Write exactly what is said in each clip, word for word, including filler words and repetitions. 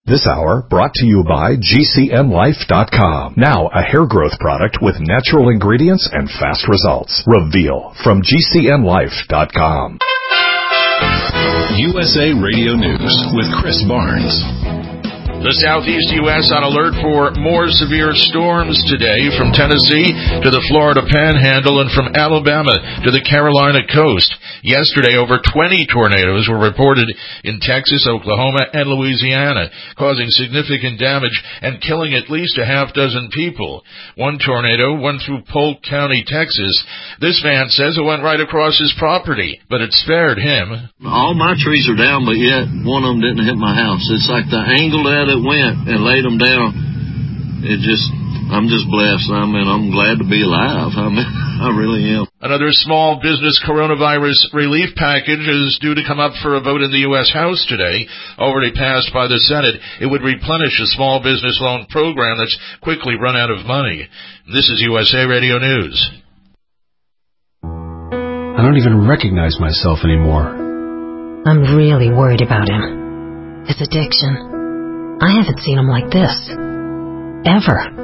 This hour brought to you by G C N Life dot com. Now a hair growth product with natural ingredients and fast results. Reveal from G C N Life dot com. U S A Radio News with Chris Barnes. The southeast U S on alert for more severe storms today, from Tennessee to the Florida Panhandle and from Alabama to the Carolina coast. Yesterday, over twenty tornadoes were reported in Texas, Oklahoma, and Louisiana, causing significant damage and killing at least a half dozen people. One tornado went through Polk County, Texas. This man says it went right across his property, but it spared him. All my trees are down, but yet one of them didn't hit my house. It's like the angle that it went and laid them down. It just, I'm just blessed. I mean, I'm glad to be alive. I mean, I really am. Another small business coronavirus relief package is due to come up for a vote in the U S House today. Already passed by the Senate, it would replenish a small business loan program that's quickly run out of money. This is U S A Radio News. I don't even recognize myself anymore. I'm really worried about him. His addiction. I haven't seen him like this. Ever.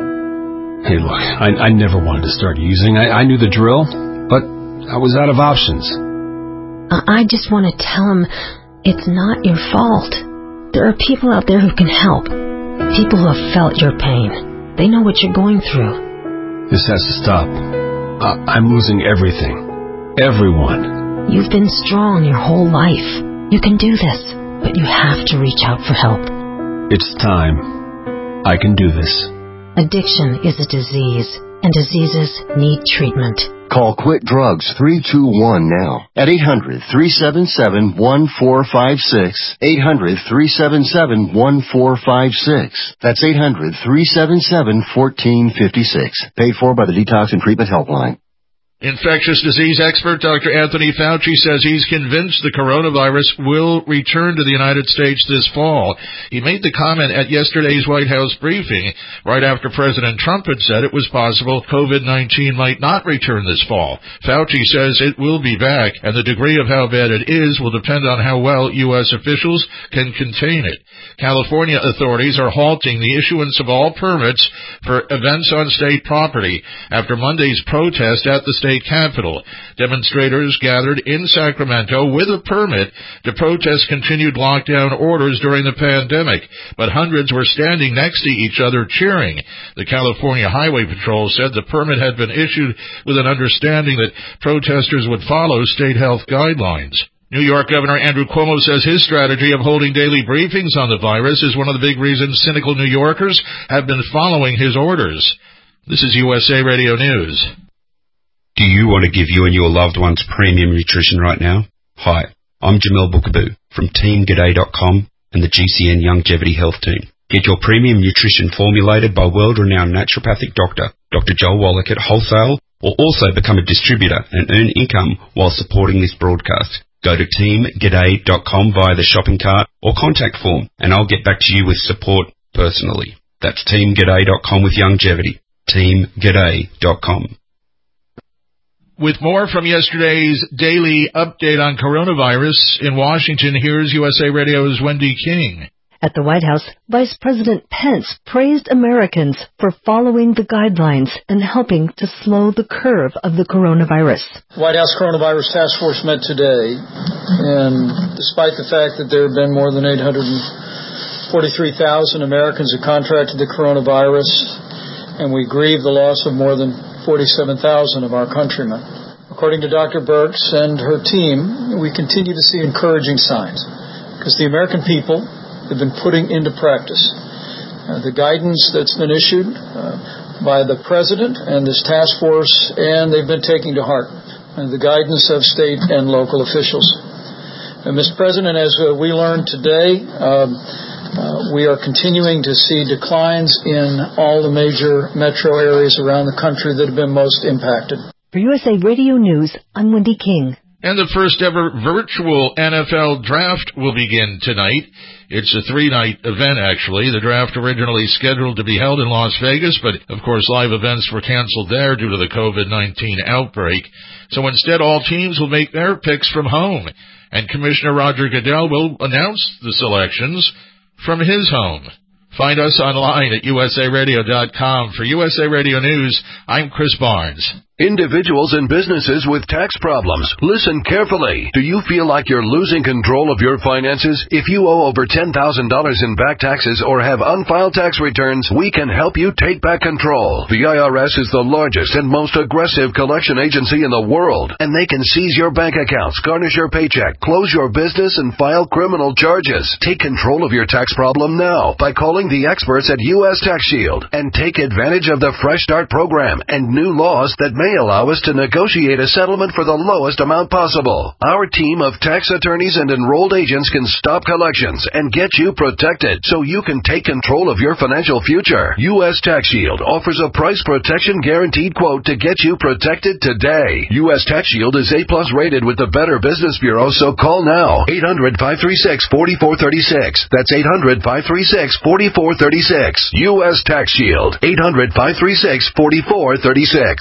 Hey, look, I, I never wanted to start using. I, I knew the drill, but I was out of options. I, I just want to tell him it's not your fault. There are people out there who can help. People who have felt your pain. They know what you're going through. This has to stop. Uh, I'm losing everything. Everyone. You've been strong your whole life. You can do this, but you have to reach out for help. It's time. I can do this. Addiction is a disease, and diseases need treatment. Call Quit Drugs three two one now at eight hundred, three seven seven, one four five six. eight hundred, three seven seven, one four five six. That's eight hundred, three seven seven, one four five six. Paid for by the Detox and Treatment Helpline. Infectious disease expert Doctor Anthony Fauci says he's convinced the coronavirus will return to the United States this fall. He made the comment at yesterday's White House briefing, right after President Trump had said it was possible COVID nineteen might not return this fall. Fauci says it will be back, and the degree of how bad it is will depend on how well U S officials can contain it. California authorities are halting the issuance of all permits for events on state property after Monday's protest at the state State Capitol. Demonstrators gathered in Sacramento with a permit to protest continued lockdown orders during the pandemic, but hundreds were standing next to each other cheering. The California Highway Patrol said the permit had been issued with an understanding that protesters would follow state health guidelines. New York Governor Andrew Cuomo says his strategy of holding daily briefings on the virus is one of the big reasons cynical New Yorkers have been following his orders. This is U S A Radio News. Do you want to give you and your loved ones premium nutrition right now? Hi, I'm Jamel Bookaboo from Team G'day dot com and the G C N Longevity Health Team. Get your premium nutrition formulated by world-renowned naturopathic doctor, Doctor Joel Wallach at wholesale, or also become a distributor and earn income while supporting this broadcast. Go to Team G'day dot com via the shopping cart or contact form, and I'll get back to you with support personally. That's Team G'day dot com with longevity. Team G'day dot com. With more from yesterday's daily update on coronavirus in Washington, here's U S A Radio's Wendy King. At the White House, Vice President Pence praised Americans for following the guidelines and helping to slow the curve of the coronavirus. White House Coronavirus Task Force met today, and despite the fact that there have been more than eight hundred forty-three thousand Americans who contracted the coronavirus, and we grieve the loss of more than forty-seven thousand of our countrymen. According to Doctor Birx and her team, we continue to see encouraging signs because the American people have been putting into practice uh, the guidance that's been issued uh, by the President and this task force, and they've been taking to heart uh, the guidance of state and local officials. Uh, Mister President, as uh, we learned today, um, Uh, we are continuing to see declines in all the major metro areas around the country that have been most impacted. For U S A Radio News, I'm Wendy King. And the first ever virtual N F L draft will begin tonight. It's a three-night event, actually. The draft originally scheduled to be held in Las Vegas, but, of course, live events were canceled there due to the COVID nineteen outbreak. So instead, all teams will make their picks from home. And Commissioner Roger Goodell will announce the selections from his home. Find us online at U S A radio dot com. For U S A Radio News, I'm Chris Barnes. Individuals and businesses with tax problems, listen carefully. Do you feel like you're losing control of your finances? If you owe over ten thousand dollars in back taxes or have unfiled tax returns, we can help you take back control. The I R S is the largest and most aggressive collection agency in the world, and they can seize your bank accounts, garnish your paycheck, close your business, and file criminal charges. Take control of your tax problem now by calling the experts at U S Tax Shield and take advantage of the Fresh Start program and new laws that may allow us to negotiate a settlement for the lowest amount possible. Our team of tax attorneys and enrolled agents can stop collections and get you protected so you can take control of your financial future. U S Tax Shield offers a price protection guaranteed quote to get you protected today. U S Tax Shield is A plus rated with the Better Business Bureau, so call now. eight hundred, five three six, four four three six. That's eight hundred, five three six, four four three six. U S Tax Shield. eight hundred, five three six, four four three six.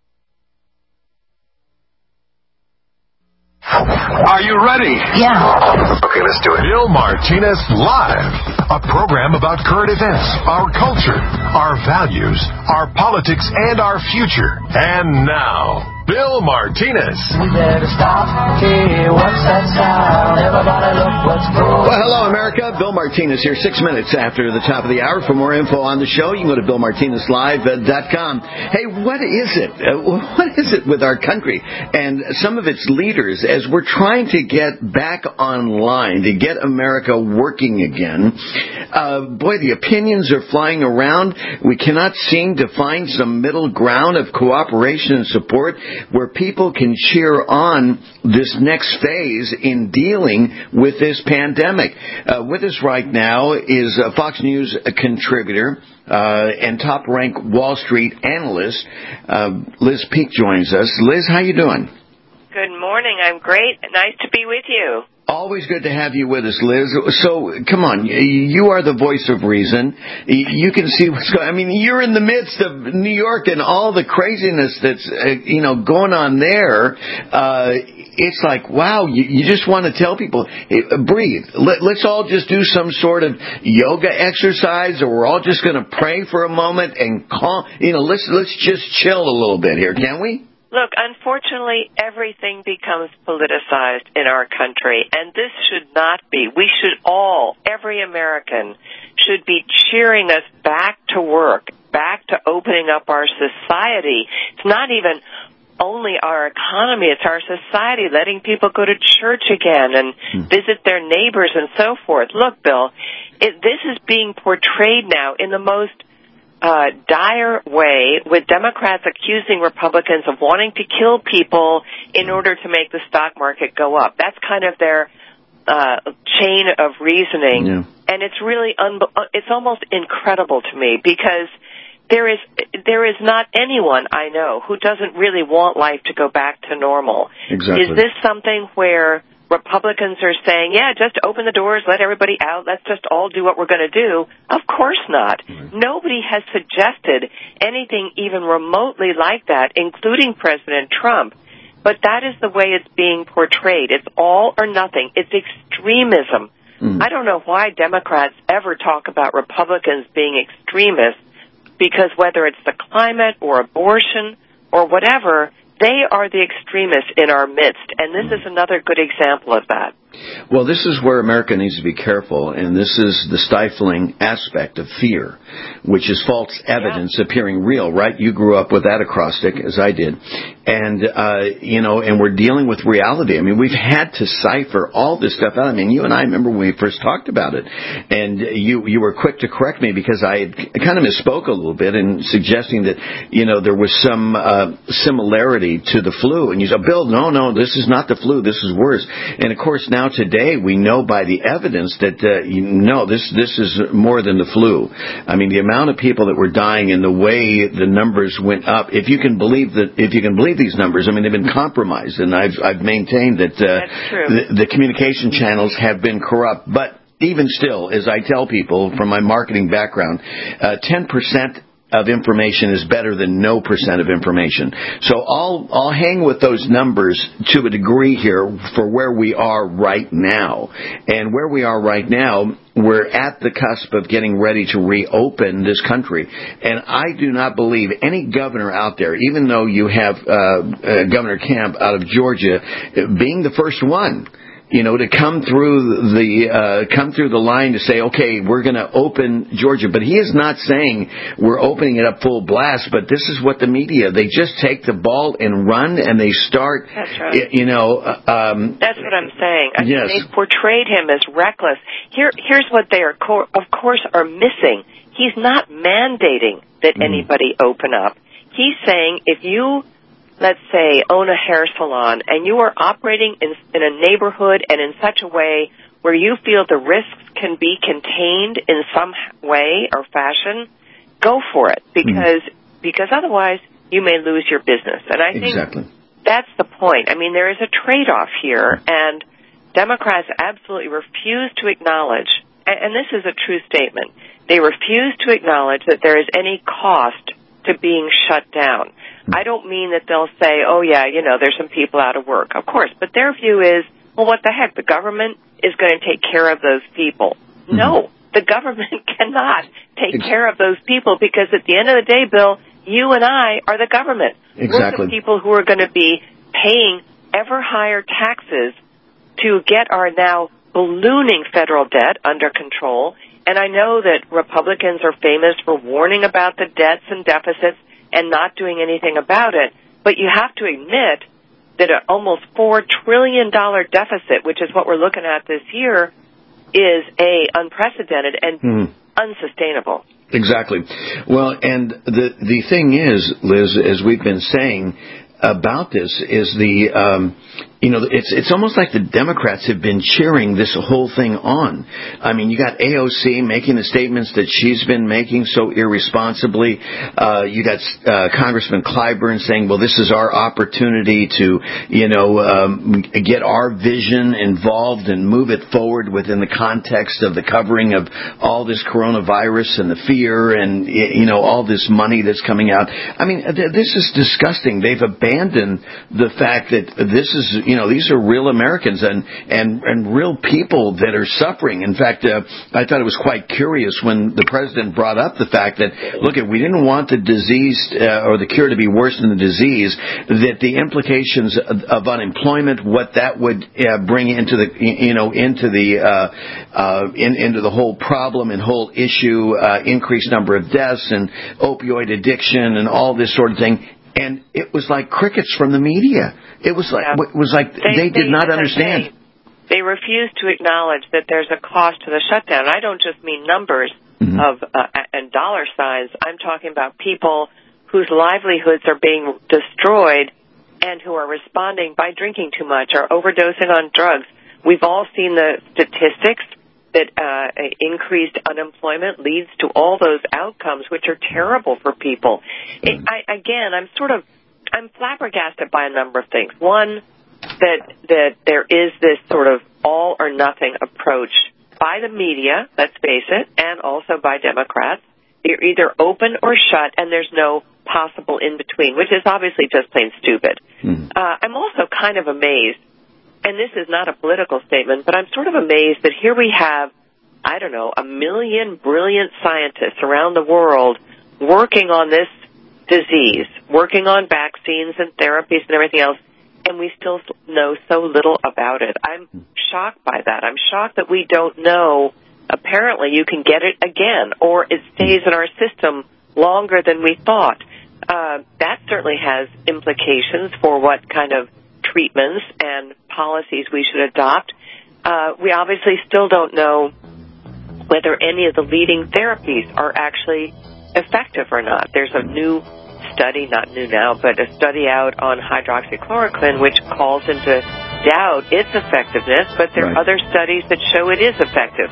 Are you ready? Yeah. Okay, let's do it. Bill Martinez Live, a program about current events, our culture, our values, our politics, and our future. And now, Bill Martinez. We better stop. Hey, what's that sound? Everybody look what's going on. Well, hello, America. Bill Martinez here, six minutes after the top of the hour. For more info on the show, you can go to bill martinez live dot com. Hey, what is it? Uh, what is it with our country and some of its leaders as we're trying to get back online, to get America working again? Uh, boy, the opinions are flying around. We cannot seem to find some middle ground of cooperation and support where people can cheer on this next phase in dealing with this pandemic. Uh, with us right now is a Fox News contributor uh, and top-ranked Wall Street analyst. Uh, Liz Peek joins us. Liz, how you doing? Good morning. I'm great. Nice to be with you. Always good to have you with us, Liz. So, come on, you are the voice of reason. You can see what's going on. I mean, you're in the midst of New York and all the craziness that's, uh, you know, going on there. Uh, it's like, wow, you, you just want to tell people, hey, breathe. Let, let's all just do some sort of yoga exercise, or we're all just going to pray for a moment and calm, you know, let's, let's just chill a little bit here, can we? Look, unfortunately, everything becomes politicized in our country, and this should not be. We should all, every American, should be cheering us back to work, back to opening up our society. It's not even only our economy, it's our society, letting people go to church again and hmm. visit their neighbors and so forth. Look, Bill, it, this is being portrayed now in the most Uh, dire way, with Democrats accusing Republicans of wanting to kill people in order to make the stock market go up. That's kind of their uh, chain of reasoning, yeah. And it's really un- it's almost incredible to me, because there is there is not anyone I know who doesn't really want life to go back to normal. Exactly. Is this something where Republicans are saying, yeah, just open the doors, let everybody out, let's just all do what we're going to do? Of course not. Right. Nobody has suggested anything even remotely like that, including President Trump. But that is the way it's being portrayed. It's all or nothing. It's extremism. Mm. I don't know why Democrats ever talk about Republicans being extremists, because whether it's the climate or abortion or whatever, they are the extremists in our midst, and this is another good example of that. Well, this is where America needs to be careful, and this is the stifling aspect of fear, which is false evidence yeah. appearing real, right? You grew up with that acrostic, as I did. And, uh, you know, and we're dealing with reality. I mean, we've had to cipher all this stuff out. I mean, you and I remember when we first talked about it, and you you were quick to correct me because I kind of misspoke a little bit in suggesting that, you know, there was some uh, similarity to the flu. And you said, Bill, no, no, this is not the flu. This is worse. And, of course, now today we know by the evidence that, uh, you know, this, this is more than the flu. I mean, the amount of people that were dying and the way the numbers went up, if you can believe that, if you can believe these numbers, I mean, they've been compromised. And I've, I've maintained that uh, the, the communication channels have been corrupt. But even still, as I tell people from my marketing background, uh, ten percent of information is better than no percent of information. So I'll I'll hang with those numbers to a degree here for where we are right now. And where we are right now, we're at the cusp of getting ready to reopen this country. And I do not believe any governor out there, even though you have uh, uh, Governor Kemp out of Georgia being the first one, you know, to come through the uh, come through the line to say, okay, we're going to open Georgia. But he is not saying we're opening it up full blast. But this is what the media, they just take the ball and run, and they start, That's right. you know. Um, That's what I'm saying. I yes. mean, they've portrayed him as reckless. Here, here's what they are, co- of course, are missing. He's not mandating that mm. anybody open up. He's saying if you, let's say, own a hair salon and you are operating in, in a neighborhood and in such a way where you feel the risks can be contained in some way or fashion, go for it, because mm. because otherwise you may lose your business. And I think exactly. that's the point. I mean, there is a trade-off here, and Democrats absolutely refuse to acknowledge, and, and this is a true statement, they refuse to acknowledge that there is any cost to being shut down. I don't mean that they'll say, oh, yeah, you know, there's some people out of work. Of course, but their view is, well, what the heck, the government is going to take care of those people. Mm-hmm. No, the government cannot take it's- care of those people, because at the end of the day, Bill, you and I are the government. Exactly. We're the people who are going to be paying ever higher taxes to get our now ballooning federal debt under control. And I know that Republicans are famous for warning about the debts and deficits and not doing anything about it. But you have to admit that an almost four trillion dollars deficit, which is what we're looking at this year, is A, unprecedented and mm. unsustainable. Exactly. Well, and the the thing is, Liz, as we've been saying about this, is the um, you know, it's it's almost like the Democrats have been cheering this whole thing on. I mean, you got A O C making the statements that she's been making so irresponsibly. Uh, you got uh, Congressman Clyburn saying, well, this is our opportunity to, you know, um, get our vision involved and move it forward within the context of the covering of all this coronavirus and the fear and, you know, all this money that's coming out. I mean, th- this is disgusting. They've abandoned the fact that this is, you know, these are real Americans and, and, and real people that are suffering. In fact, uh, I thought it was quite curious when the president brought up the fact that, look, we didn't want the disease uh, or the cure to be worse than the disease, that the implications of, of unemployment, what that would uh, bring into the, you know, into the, uh, uh, in, into the whole problem and whole issue, uh, increased number of deaths and opioid addiction and all this sort of thing. And it was like crickets from the media. It was like yeah. it was like they, they did they, not understand. They, they refused to acknowledge that there's a cost to the shutdown. I don't just mean numbers mm-hmm. of uh, and dollar signs. I'm talking about people whose livelihoods are being destroyed and who are responding by drinking too much or overdosing on drugs. We've all seen the statistics that uh, increased unemployment leads to all those outcomes, which are terrible for people. It, I, again, I'm sort of, I'm flabbergasted by a number of things. One, that that there is this sort of all or nothing approach by the media, let's face it, and also by Democrats. You're either open or shut, and there's no possible in between, which is obviously just plain stupid. Mm. Uh, I'm also kind of amazed. And this is not a political statement, but I'm sort of amazed that here we have, I don't know, a million brilliant scientists around the world working on this disease, working on vaccines and therapies and everything else, and we still know so little about it. I'm shocked by that. I'm shocked that we don't know. Apparently you can get it again, or it stays in our system longer than we thought. Uh, that certainly has implications for what kind of treatments and policies we should adopt. Uh, we obviously still don't know whether any of the leading therapies are actually effective or not. There's a new study, not new now, but a study out on hydroxychloroquine which calls into doubt its effectiveness, but there right. are other studies that show it is effective.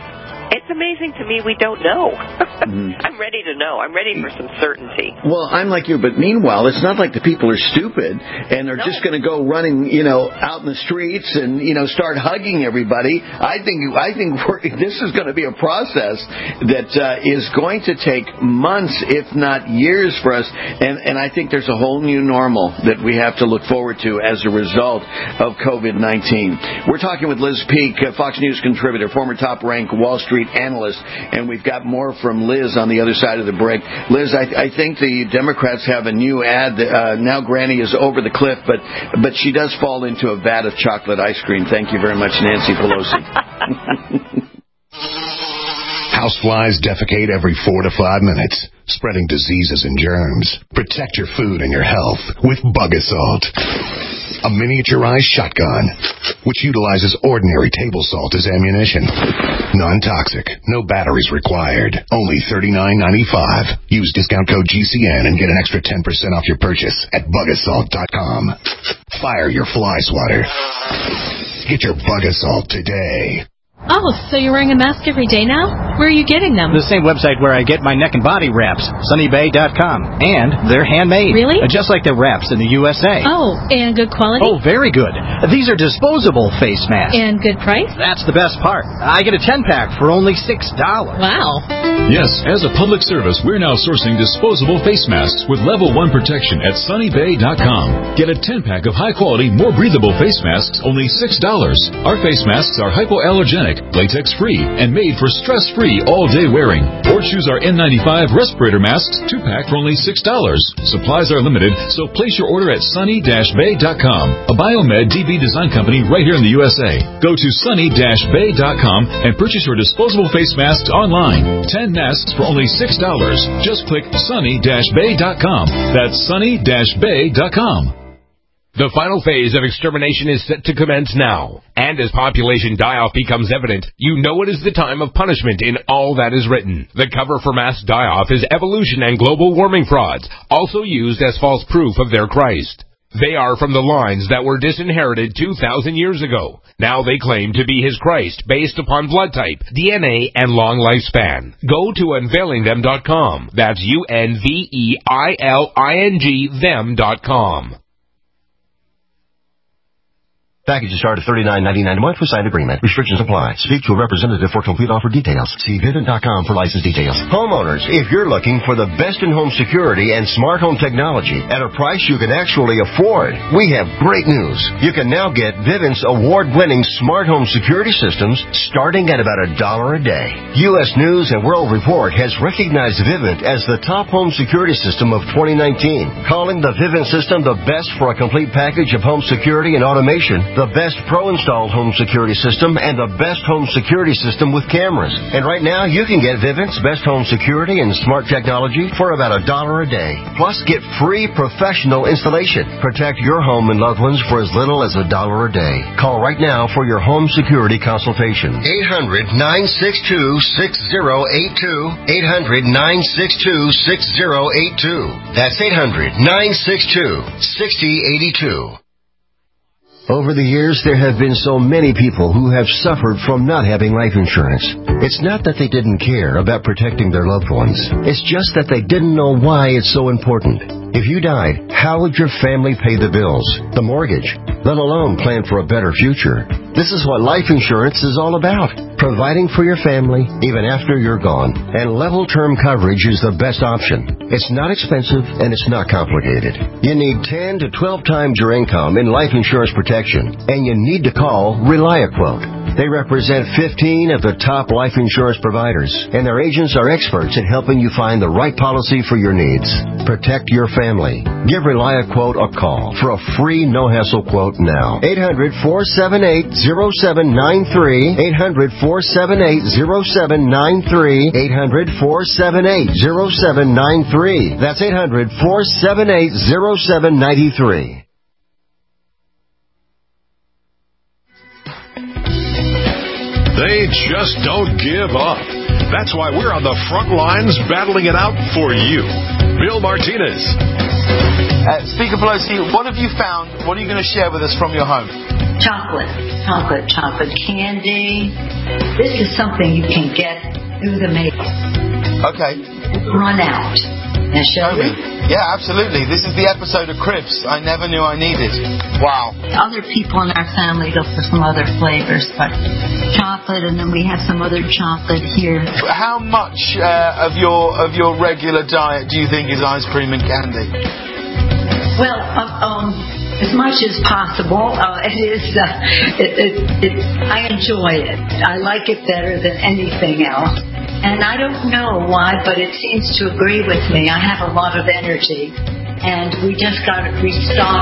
It's amazing to me we don't know. mm-hmm. I'm ready to know. I'm ready for some certainty. Well, I'm like you, but meanwhile, it's not like the people are stupid and they're no. just going to go running, you know, out in the streets and, you know, start hugging everybody. I think I think we're, this is going to be a process that uh, is going to take months, if not years, for us. And, and I think there's a whole new normal that we have to look forward to as a result of COVID nineteen. We're talking with Liz Peek, Fox News contributor, former top-ranked Wall Street analyst, and we've got more from Liz on the other side of the break. Liz, I, I think the Democrats have a new ad. That, uh, now Granny is over the cliff, but but she does fall into a vat of chocolate ice cream. Thank you very much, Nancy Pelosi. Houseflies defecate every four to five minutes, spreading diseases and germs. Protect your food and your health with Bug Assault. A miniaturized shotgun, which utilizes ordinary table salt as ammunition. Non-toxic, no batteries required. Only thirty-nine ninety-five. Use discount code G C N and get an extra ten percent off your purchase at bug assault dot com. Fire your fly swatter. Get your Bug Assault today. Oh, so you're wearing a mask every day now? Where are you getting them? The same website where I get my neck and body wraps, sunny bay dot com. And they're handmade. Really? Just like the wraps in the U S A. Oh, and good quality? Oh, very good. These are disposable face masks. And good price? That's the best part. I get a ten-pack for only six dollars. Wow. Yes, as a public service, we're now sourcing disposable face masks with level one protection at sunny bay dot com. Get a ten-pack of high-quality, more breathable face masks, only six dollars. Our face masks are hypoallergenic, latex-free, and made for stress-free all-day wearing. Or choose our N ninety-five respirator masks, two-pack for only six dollars. Supplies are limited, so place your order at sunny bay dot com, a Biomed D B design company right here in the U S A. Go to sunny bay dot com and purchase your disposable face masks online. ten masks for only six dollars. Just click sunny bay dot com. That's sunny bay dot com. The final phase of extermination is set to commence now. And as population die-off becomes evident, you know it is the time of punishment in all that is written. The cover for mass die-off is evolution and global warming frauds, also used as false proof of their Christ. They are from the lines that were disinherited two thousand years ago. Now they claim to be his Christ based upon blood type, D N A, and long lifespan. Go to unveiling them dot com. That's U N V E I L I N G them dot com. Packages start at thirty-nine ninety-nine a month with signed agreement. Restrictions apply. Speak to a representative for complete offer details. See Vivint dot com for license details. Homeowners, if you're looking for the best in home security and smart home technology at a price you can actually afford, we have great news. You can now get Vivint's award-winning smart home security systems starting at about a dollar a day. U S News and World Report has recognized Vivint as the top home security system of twenty nineteen, calling the Vivint system the best for a complete package of home security and automation, the best pro-installed home security system, and the best home security system with cameras. And right now, you can get Vivint's best home security and smart technology for about a dollar a day. Plus, get free professional installation. Protect your home and loved ones for as little as a dollar a day. Call right now for your home security consultation. eight hundred nine six two six zero eight two. eight hundred nine six two six zero eight two. That's eight hundred nine six two six zero eight two. Over the years, there have been so many people who have suffered from not having life insurance. It's not that they didn't care about protecting their loved ones. It's just that they didn't know why it's so important. If you died, how would your family pay the bills, the mortgage, let alone plan for a better future? This is what life insurance is all about. Providing for your family even after you're gone. And level term coverage is the best option. It's not expensive and it's not complicated. You need ten to twelve times your income in life insurance protection. And you need to call ReliaQuote. They represent fifteen of the top life insurance providers. And their agents are experts at helping you find the right policy for your needs. Protect your family. Give ReliaQuote a call for a free no-hassle quote now. eight hundred four seven eight zero seven nine three. eight hundred four seven eight zero seven nine three. eight hundred four seven eight zero seven nine three. That's eight hundred four seven eight zero seven nine three. They just don't give up. That's why we're on the front lines battling it out for you. Bill Martinez. Uh, Speaker Pelosi, what have you found? What are you going to share with us from your home? chocolate, chocolate, chocolate candy. This is something you can get through the mail. Okay. Run out. Now, shall we? Yeah, absolutely. This is the episode of Cribs I never knew I needed. Wow. Other people in our family look for some other flavors, but chocolate, and then we have some other chocolate here. How much uh, of your of your regular diet do you think is ice cream and candy? Well, um, um as much as possible. Uh, it is. Uh, it, it, it, I enjoy it. I like it better than anything else. And I don't know why, but it seems to agree with me. I have a lot of energy, and we just got to restock.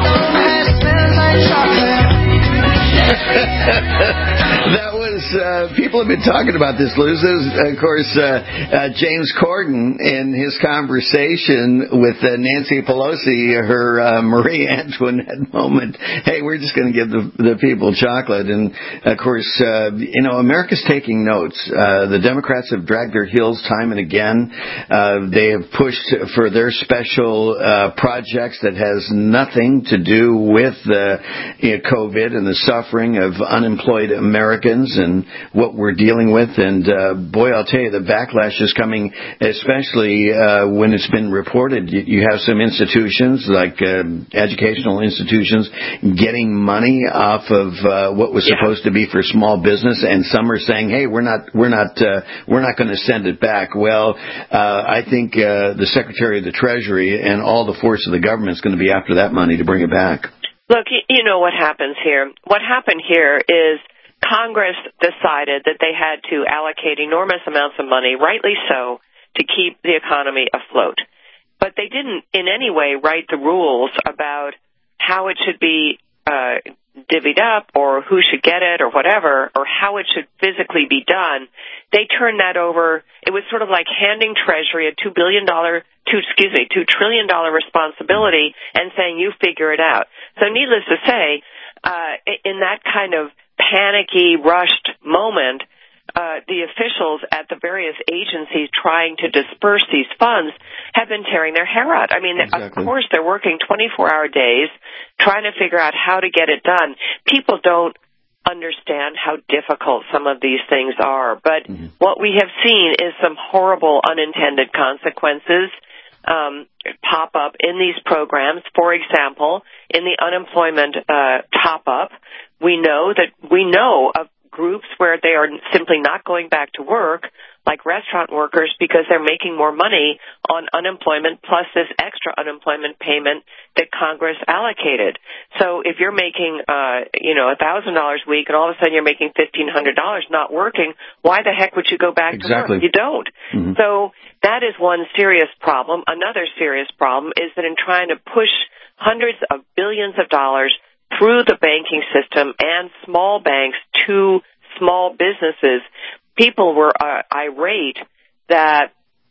That was, uh, people have been talking about this, Luz. This is, of course, uh, uh, James Corden in his conversation with uh, Nancy Pelosi, her uh, Marie Antoinette moment. Hey, we're just going to give the, the people chocolate. And, of course, uh, you know, America's taking notes. Uh, the Democrats have dragged their heels time and again. Uh, they have pushed for their special uh, projects that has nothing to do with uh, you know, COVID and the suffering of unemployed Americans and what we're dealing with. And, uh, boy, I'll tell you, the backlash is coming, especially uh, when it's been reported. You, you have some institutions, like uh, educational institutions, getting money off of uh, what was yeah. supposed to be for small business, and some are saying, hey, we're not we're not, uh, we're not going to send it back. Well, uh, I think uh, the Secretary of the Treasury and all the force of the government is going to be after that money to bring it back. Look, you know what happens here. What happened here is Congress decided that they had to allocate enormous amounts of money, rightly so, to keep the economy afloat. But they didn't in any way write the rules about how it should be uh, divvied up or who should get it or whatever, or how it should physically be done. They turned that over. It was sort of like handing Treasury a two billion dollars, two, excuse me, two trillion dollars responsibility and saying, you figure it out. So needless to say, uh, in that kind of panicky, rushed moment, uh, the officials at the various agencies trying to disperse these funds have been tearing their hair out. I mean, exactly. Of course, they're working twenty-four hour days trying to figure out how to get it done. People don't understand how difficult some of these things are, but mm-hmm. what we have seen is some horrible unintended consequences um, pop up in these programs. For example, in the unemployment uh, top-up, we know that we know of groups where they are simply not going back to work, like restaurant workers, because they're making more money on unemployment plus this extra unemployment payment that Congress allocated. So if you're making, uh, you know, one thousand dollars a week and all of a sudden you're making fifteen hundred dollars not working, why the heck would you go back exactly. to work? You don't. Mm-hmm. So that is one serious problem. Another serious problem is that in trying to push hundreds of billions of dollars through the banking system and small banks to small businesses, people were uh, irate that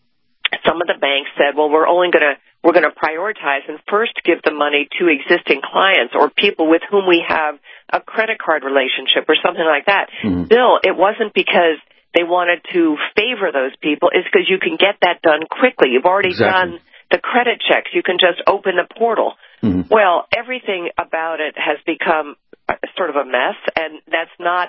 some of the banks said, well, we're only going to we're going to prioritize and first give the money to existing clients or people with whom we have a credit card relationship or something like that. Mm-hmm. Bill, it wasn't because they wanted to favor those people. It's because you can get that done quickly. You've already exactly. done the credit checks. You can just open the portal. Mm-hmm. Well, everything about it has become sort of a mess, and that's not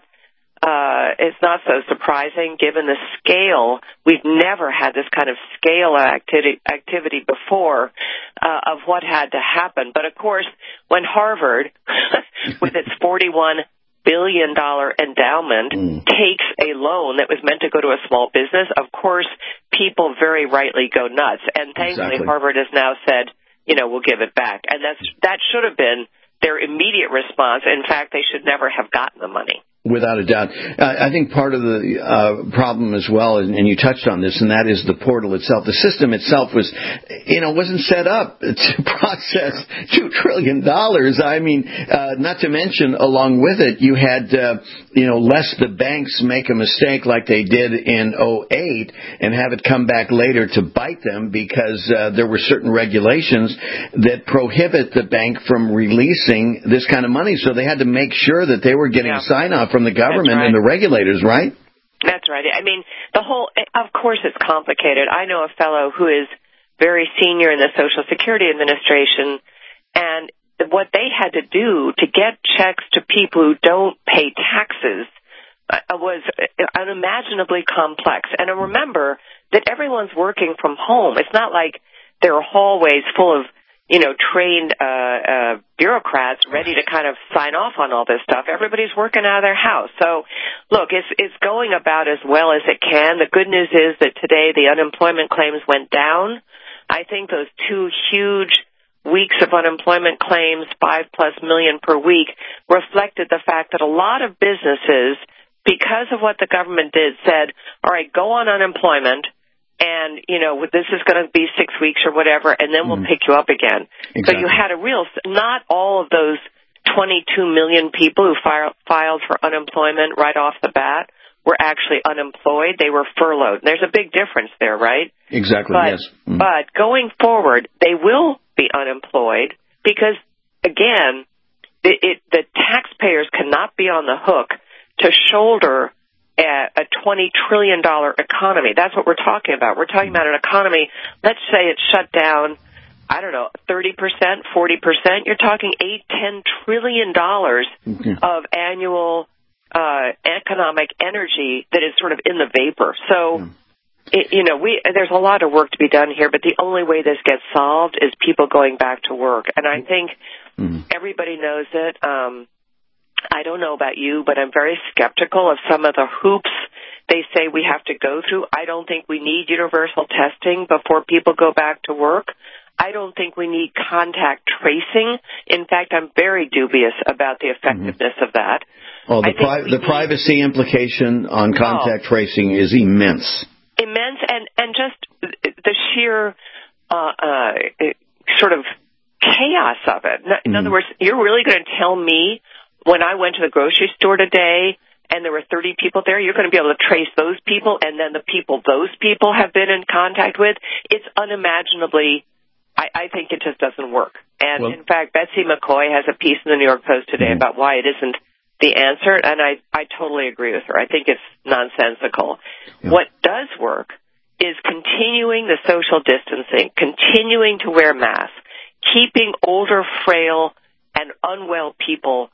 Uh, it's not so surprising given the scale. We've never had this kind of scale activity, activity before uh, of what had to happen. But, of course, when Harvard, with its forty-one billion dollars endowment, mm. takes a loan that was meant to go to a small business, of course, people very rightly go nuts. And thankfully, exactly. Harvard has now said, you know, we'll give it back. And that's that should have been their immediate response. In fact, they should never have gotten the money. Without a doubt. I think part of the uh, problem as well, and, and you touched on this, and that is the portal itself. The system itself was, you know, wasn't set up to process two trillion dollars. I mean, uh, not to mention, along with it, you had, uh, you know, lest the banks make a mistake like they did in oh eight and have it come back later to bite them because uh, there were certain regulations that prohibit the bank from releasing this kind of money. So they had to make sure that they were getting yeah. a sign-off from the government right. and the regulators, right? That's right. I mean, the whole, of course it's complicated. I know a fellow who is very senior in the Social Security Administration, and what they had to do to get checks to people who don't pay taxes uh, was unimaginably complex. And remember that everyone's working from home. It's not like there are hallways full of, you know, trained uh, uh, bureaucrats ready to kind of sign off on all this stuff. Everybody's working out of their house. So, look, it's, it's going about as well as it can. The good news is that today the unemployment claims went down. I think those two huge weeks of unemployment claims, five plus million per week, reflected the fact that a lot of businesses, because of what the government did, said, all right, go on unemployment, and, you know, this is going to be six weeks or whatever, and then we'll mm. pick you up again. Exactly. So you had a real, not all of those twenty-two million people who file, filed for unemployment right off the bat were actually unemployed. They were furloughed. There's a big difference there, right? Exactly, but, yes. Mm. But going forward, they will be unemployed because, again, it, it, the taxpayers cannot be on the hook to shoulder a twenty trillion dollars economy. That's what we're talking about. We're talking about an economy, let's say it's shut down, I don't know, thirty percent, forty percent. You're talking eight, ten trillion dollars okay. of annual uh, economic energy that is sort of in the vapor. So, yeah. it, you know, we there's a lot of work to be done here, but the only way this gets solved is people going back to work. And I think mm-hmm. everybody knows it. Um, I don't know about you, but I'm very skeptical of some of the hoops they say we have to go through. I don't think we need universal testing before people go back to work. I don't think we need contact tracing. In fact, I'm very dubious about the effectiveness mm-hmm. of that. Oh, the, pri- the need... privacy implication on contact oh, tracing is immense. Immense, and, and just the sheer uh, uh, sort of chaos of it. In mm-hmm. other words, you're really going to tell me when I went to the grocery store today and there were thirty people there, you're going to be able to trace those people and then the people those people have been in contact with? It's unimaginably, I, I think it just doesn't work. And, well, in fact, Betsy McCoy has a piece in the New York Post today mm-hmm. about why it isn't the answer, and I, I totally agree with her. I think it's nonsensical. Yeah. What does work is continuing the social distancing, continuing to wear masks, keeping older, frail, and unwell people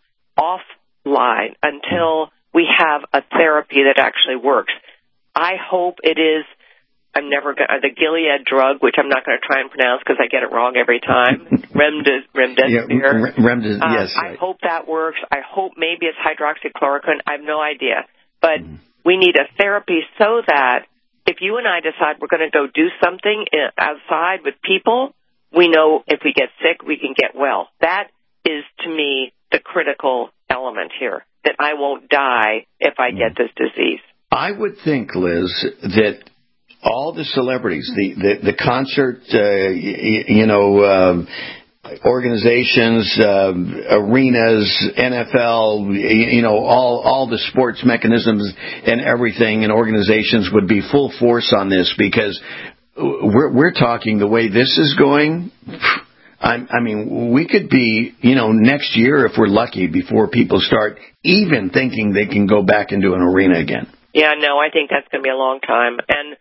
offline until we have a therapy that actually works. I hope it is, I'm never going to, the Gilead drug, which I'm not going to try and pronounce because I get it wrong every time, Remdes, Remdesivir. Yeah, Remdes, um, yes. Right. I hope that works. I hope maybe it's hydroxychloroquine. I have no idea. But mm. we need a therapy so that if you and I decide we're going to go do something outside with people, we know if we get sick, we can get well. That is, to me, the critical element here, that I won't die if I get this disease. I would think, Liz, that all the celebrities, the, the, the concert, uh, you, you know, um, organizations, uh, arenas, N F L, you know, all, all the sports mechanisms and everything and organizations would be full force on this because we're, we're talking the way this is going. I, I mean, we could be, you know, next year, if we're lucky, before people start even thinking they can go back into an arena again. Yeah, no, I think that's going to be a long time. And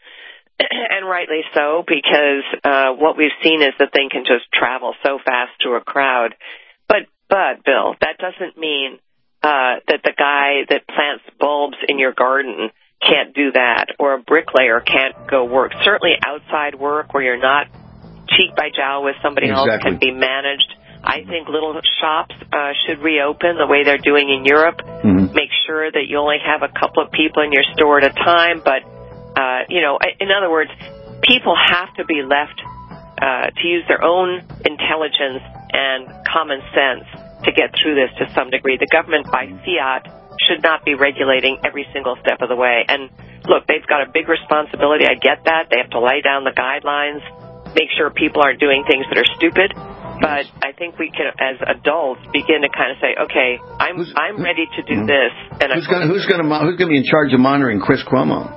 and rightly so, because uh, what we've seen is the thing can just travel so fast through a crowd. But, but Bill, that doesn't mean uh, that the guy that plants bulbs in your garden can't do that, or a bricklayer can't go work. Certainly outside work where you're not cheek by jowl with somebody exactly. else can be managed. I think little shops uh, should reopen the way they're doing in Europe. Mm-hmm. Make sure that you only have a couple of people in your store at a time. But, uh, you know, in other words, people have to be left uh, to use their own intelligence and common sense to get through this to some degree. The government, by fiat, should not be regulating every single step of the way. And, look, they've got a big responsibility. I get that. They have to lay down the guidelines, make sure people aren't doing things that are stupid. But I think we can, as adults, begin to kind of say, okay, I'm who's, I'm ready to do this. And who's going who's going to who's going to be in charge of monitoring Chris Cuomo?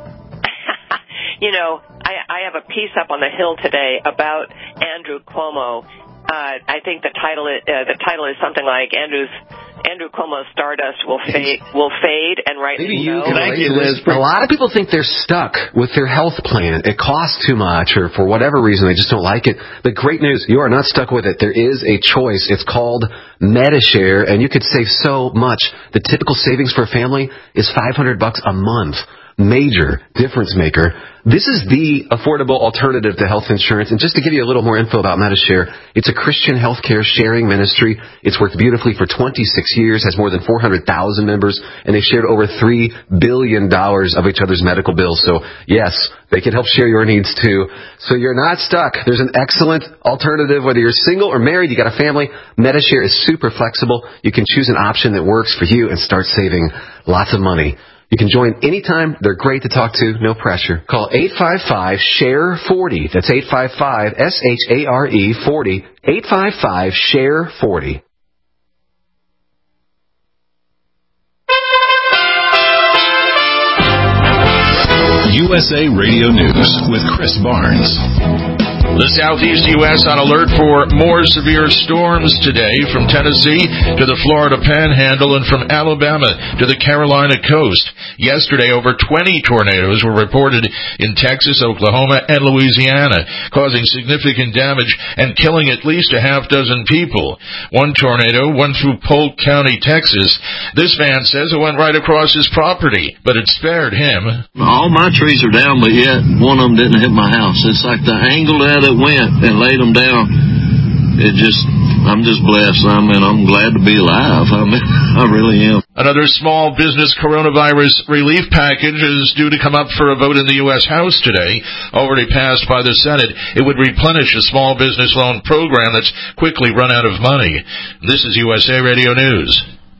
You know, I, I have a piece up on the Hill today about Andrew Cuomo. Uh, I think the title is, uh, the title is something like Andrew's Andrew Cuomo's stardust will fade, will fade, and rightly Maybe you so. can Thank relate you, to this. Liz. A lot of people think they're stuck with their health plan. It costs too much, or for whatever reason they just don't like it. The great news, you are not stuck with it. There is a choice. It's called Medi-Share, and you could save so much. The typical savings for a family is five hundred bucks a month. Major difference maker. This is the affordable alternative to health insurance. And just to give you a little more info about Medi-Share, it's a Christian healthcare sharing ministry. It's worked beautifully for twenty-six years, has more than four hundred thousand members, and they've shared over three billion dollars of each other's medical bills. So, yes, they can help share your needs too. So you're not stuck. There's an excellent alternative, whether you're single or married, you got a family. Medi-Share is super flexible. You can choose an option that works for you and start saving lots of money. You can join anytime. They're great to talk to. No pressure. Call eight five five, S H A R E, forty. That's eight five five, S H A R E, forty. eight five five, S H A R E, forty. U S A Radio News with Chris Barnes. The southeast U S on alert for more severe storms today, from Tennessee to the Florida Panhandle and from Alabama to the Carolina coast. Yesterday, over twenty tornadoes were reported in Texas, Oklahoma, and Louisiana, causing significant damage and killing at least a half dozen people. One tornado went through Polk County, Texas. This man says it went right across his property, but it spared him. All my trees are down, but yet one of them didn't hit my house. It's like the angle that it went and laid them down. It just, I'm just blessed. I mean, I'm glad to be alive. I mean, I really am. Another small business coronavirus relief package is due to come up for a vote in the U S House today. Already passed by the Senate, it would replenish a small business loan program that's quickly run out of money. This is U S A Radio News.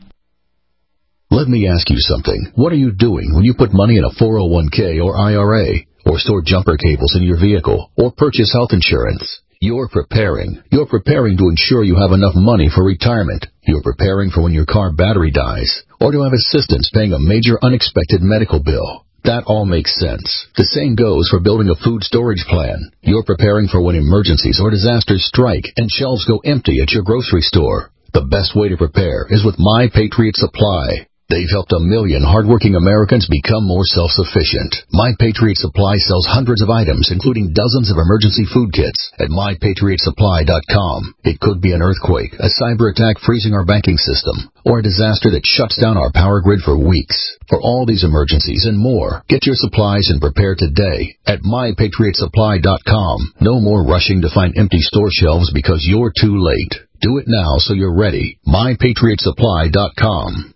Let me ask you something. What are you doing when you put money in a four oh one k or I R A, or store jumper cables in your vehicle, or purchase health insurance? You're preparing. You're preparing to ensure you have enough money for retirement. You're preparing for when your car battery dies, or to have assistance paying a major unexpected medical bill. That all makes sense. The same goes for building a food storage plan. You're preparing for when emergencies or disasters strike and shelves go empty at your grocery store. The best way to prepare is with My Patriot Supply. They've helped a million hardworking Americans become more self-sufficient. My Patriot Supply sells hundreds of items, including dozens of emergency food kits, at my patriot supply dot com. It could be an earthquake, a cyber attack freezing our banking system, or a disaster that shuts down our power grid for weeks. For all these emergencies and more, get your supplies and prepare today at my patriot supply dot com. No more rushing to find empty store shelves because you're too late. Do it now so you're ready. my patriot supply dot com.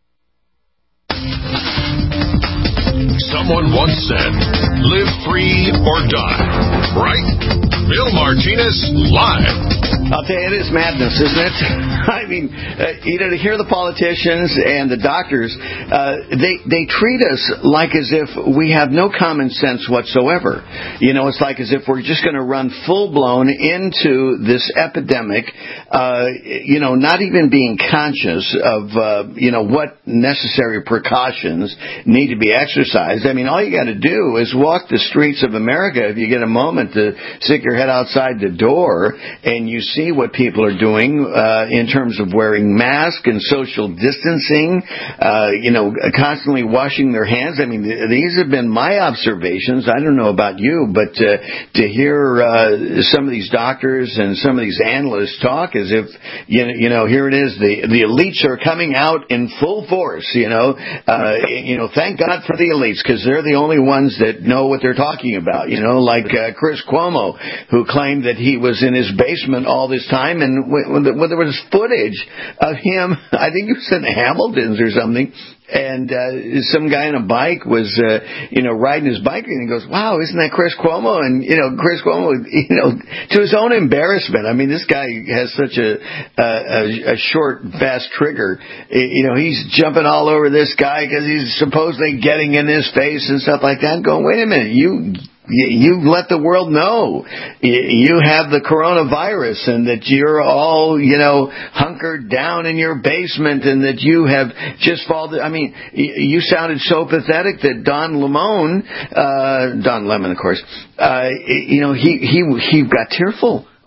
Someone once said, live free or die. Right? Bill Martinez, live. I'll tell you, it is madness, isn't it? I mean, uh, you know, to hear the politicians and the doctors, uh, they they treat us like as if we have no common sense whatsoever. You know, it's like as if we're just going to run full-blown into this epidemic, uh, you know, not even being conscious of, uh, you know, what necessary precautions need to be exercised. I mean, all you got to do is walk the streets of America if you get a moment to stick your head outside the door and you see what people are doing uh, in terms of wearing masks and social distancing, uh, you know, constantly washing their hands. I mean, th- these have been my observations. I don't know about you, but uh, to hear uh, some of these doctors and some of these analysts talk as if, you know, you know here it is, the, the elites are coming out in full force, you know. Uh, you know, thank God for the elites, because they're the only ones that know what they're talking about, you know, like uh, Chris Cuomo, who claimed that he was in his basement all this time, and when, when there was footage of him, I think he was in the Hamiltons or something, and uh, some guy on a bike was, uh, you know, riding his bike, and he goes, wow, isn't that Chris Cuomo? And, you know, Chris Cuomo, you know, to his own embarrassment. I mean, this guy has such a, a, a short, fast trigger. You know, he's jumping all over this guy because he's supposedly getting in his face and stuff like that. I'm going, wait a minute, you... You let the world know you have the coronavirus and that you're all, you know, hunkered down in your basement and that you have just fallen. I mean, you sounded so pathetic that Don Lemon, uh, Don Lemon, of course, uh, you know, he, he, he got tearful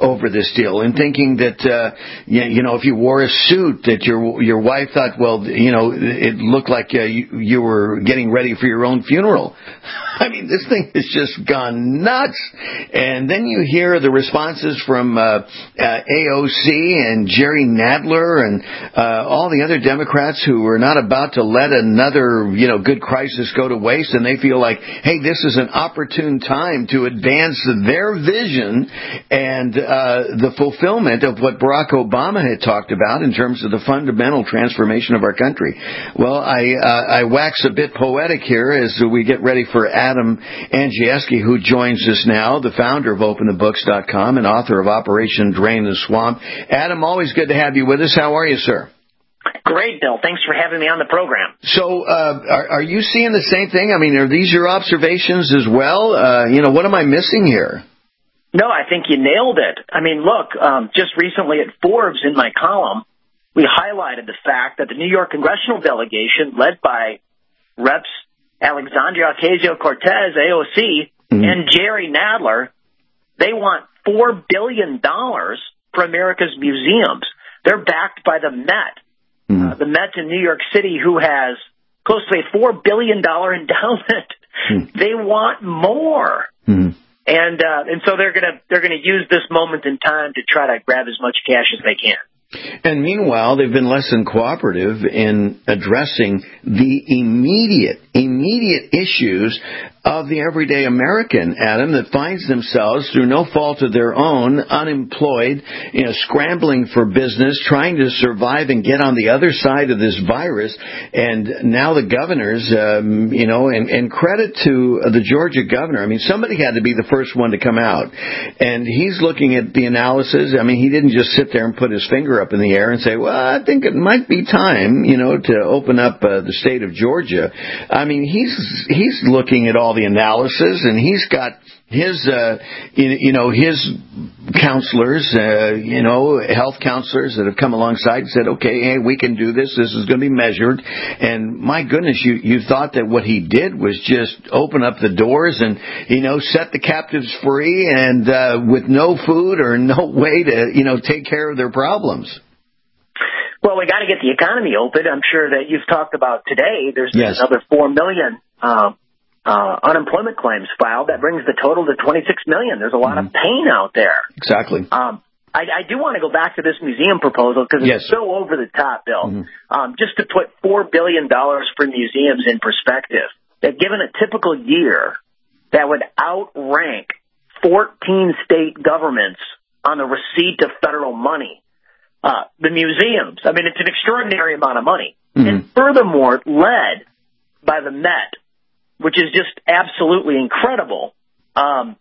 over this deal, and thinking that uh, you, you know if you wore a suit that your your wife thought, well, you know, it looked like uh, you, you were getting ready for your own funeral. I mean, this thing has just gone nuts. And then you hear the responses from uh, uh, A O C and Jerry Nadler and uh, all the other Democrats who are not about to let another, you know, good crisis go to waste, and they feel like, hey, this is an opportune time to advance their vision and uh, the fulfillment of what Barack Obama had talked about in terms of the fundamental transformation of our country. Well, I uh, I wax a bit poetic here as we get ready for Adam Andrzejewski, who joins us now, the founder of Open The Books dot com and author of Operation Drain the Swamp. Adam, always good to have you with us. How are you, sir? Great, Bill. Thanks for having me on the program. So, uh, are, are you seeing the same thing? I mean, are these your observations as well? Uh, you know, what am I missing here? No, I think you nailed it. I mean, look, um, just recently at Forbes in my column, we highlighted the fact that the New York congressional delegation, led by Reps Alexandria Ocasio-Cortez, A O C, mm-hmm. and Jerry Nadler, they want four billion dollars for America's museums. They're backed by the Met. Mm-hmm. Uh, the Met in New York City, who has close to a four billion dollars endowment. Mm-hmm. They want more. Mm-hmm. And uh, and so they're gonna they're gonna use this moment in time to try to grab as much cash as they can. And meanwhile, they've been less than cooperative in addressing the immediate, immediate issues of the everyday American, Adam, that finds themselves, through no fault of their own, unemployed, you know, scrambling for business, trying to survive and get on the other side of this virus. And now the governors, um, you know, and, and credit to the Georgia governor. I mean, somebody had to be the first one to come out. And he's looking at the analysis. I mean, he didn't just sit there and put his finger up in the air and say, well, I think it might be time, you know, to open up uh, the state of Georgia. I mean, he's he's looking at all the analysis, and he's got his, uh, you know, his counselors, uh, you know, health counselors that have come alongside and said, okay, hey, we can do this. This is going to be measured. And my goodness, you, you thought that what he did was just open up the doors and, you know, set the captives free and uh, with no food or no way to, you know, take care of their problems. Well, we got to get the economy open. I'm sure that you've talked about today. There's yes. another four million uh, uh, unemployment claims filed. That brings the total to twenty-six million. There's a lot mm-hmm. of pain out there. Exactly. Um, I, I do want to go back to this museum proposal because it's yes. so over the top, Bill. Mm-hmm. Um, just to put four billion dollars for museums in perspective, that given a typical year, that would outrank fourteen state governments on the receipt of federal money. Uh, the museums, I mean, it's an extraordinary amount of money. Mm-hmm. And furthermore, led by the Met, which is just absolutely incredible. Um,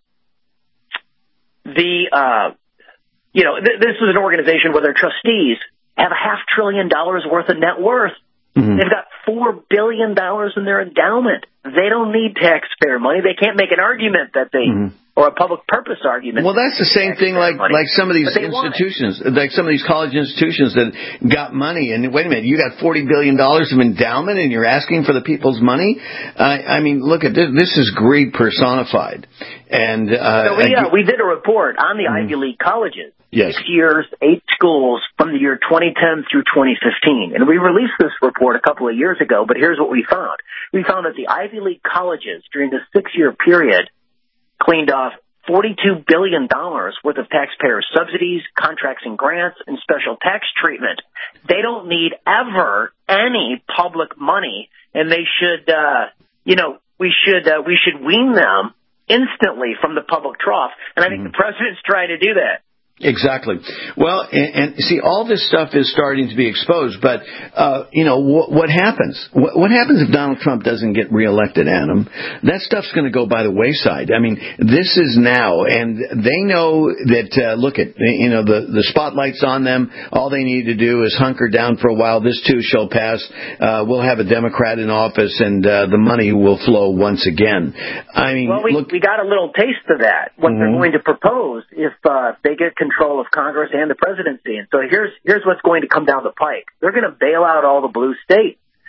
the, uh, you know, th- this is an organization where their trustees have a half trillion dollars worth of net worth. Mm-hmm. They've got four billion dollars in their endowment. They don't need taxpayer money. They can't make an argument that they, mm-hmm. or a public purpose argument. Well, that's the same thing like, money. like some of these institutions, like some of these college institutions that got money. And wait a minute, you got forty billion dollars of endowment and you're asking for the people's money? I, I mean, look at this. This is greed personified. And, uh, so we, uh, we did a report on the mm-hmm. Ivy League colleges. Yes. Six years, eight schools from the year twenty ten through twenty fifteen. And we released this report a couple of years ago, but here's what we found. We found that the Ivy League colleges during this six-year period cleaned off forty-two billion dollars worth of taxpayer subsidies, contracts and grants, and special tax treatment. They don't need ever any public money, and they should, uh, you know, we should, uh, we should wean them instantly from the public trough. And I think mm-hmm. the president's trying to do that. Exactly. Well, and, and see, all this stuff is starting to be exposed, but, uh, you know, wh- what happens? What, what happens if Donald Trump doesn't get reelected, Adam? That stuff's going to go by the wayside. I mean, this is now, and they know that, uh, look at, you know, the, the spotlight's on them. All they need to do is hunker down for a while. This too shall pass. Uh, we'll have a Democrat in office, and uh, the money will flow once again. I mean, well, we, look, we got a little taste of that, what mm-hmm. they're going to propose if uh, they get control control of Congress and the presidency. And so here's here's what's going to come down the pike. They're going to bail out all the blue states.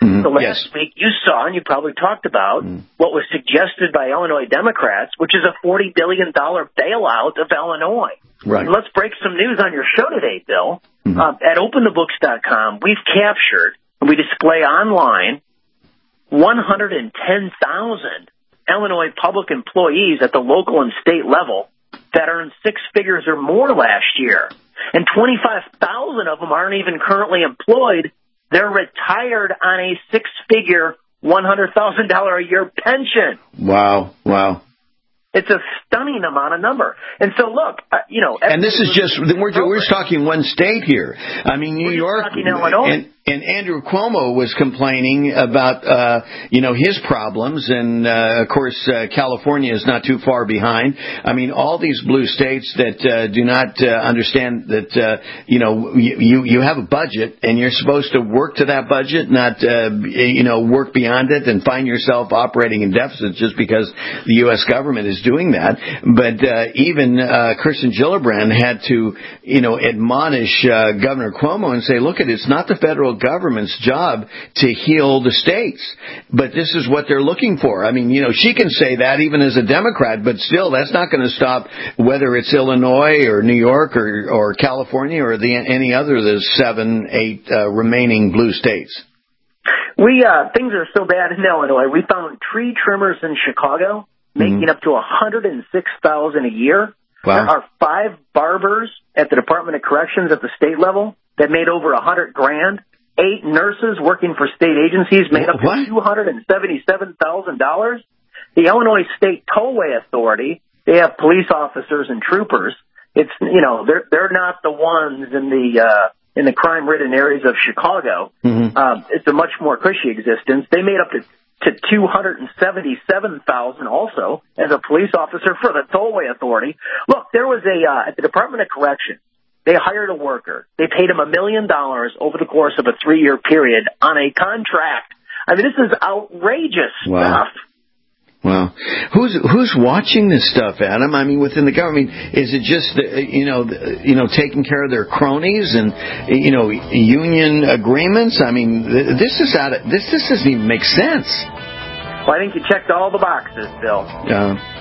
Mm-hmm. So last yes. week you saw, and you probably talked about, mm-hmm. what was suggested by Illinois Democrats, which is a forty billion dollars bailout of Illinois. Right. And let's break some news on your show today, Bill. Mm-hmm. Uh, at open the books dot com, we've captured, and we display online, one hundred ten thousand Illinois public employees at the local and state level that earned six figures or more last year. And twenty-five thousand of them aren't even currently employed. They're retired on a six-figure, one hundred thousand dollars a year pension. Wow, wow. It's a stunning amount of number. And so, look, uh, you know... And this is just, we're, we're just talking one state here. I mean, New we're York... talking Illinois. And, and Andrew Cuomo was complaining about, uh, you know, his problems. And, uh, of course, uh, California is not too far behind. I mean, all these blue states that uh, do not uh, understand that, uh, you know, you, you have a budget and you're supposed to work to that budget, not, uh, you know, work beyond it and find yourself operating in deficits just because the U S government is doing that. But uh, even uh, Kirsten Gillibrand had to, you know, admonish uh, Governor Cuomo and say, look, it's not the federal government's job to heal the states, but this is what they're looking for. I mean, you know, she can say that even as a Democrat, but still, that's not going to stop whether it's Illinois or New York or, or California or the, any other of the seven, eight uh, remaining blue states. We uh, things are so bad in Illinois. We found tree trimmers in Chicago making mm-hmm. up to one hundred six thousand dollars a year. Wow. There are five barbers at the Department of Corrections at the state level that made over one hundred grand. Eight nurses working for state agencies made up to two hundred seventy-seven thousand dollars. The Illinois State Tollway Authority, they have police officers and troopers. It's, you know, they're they're not the ones in the uh, in the crime-ridden areas of Chicago. Mm-hmm. Um, it's a much more cushy existence. They made up to to two hundred seventy-seven thousand dollars also as a police officer for the Tollway Authority. Look, there was a uh, at the Department of Corrections. They hired a worker. They paid him a million dollars over the course of a three-year period on a contract. I mean, this is outrageous wow. stuff. Wow. Who's who's watching this stuff, Adam? I mean, within the government, is it just you know you know taking care of their cronies and you know union agreements? I mean, this is out of, this this doesn't even make sense. Well, I think you checked all the boxes, Bill. Yeah. Uh,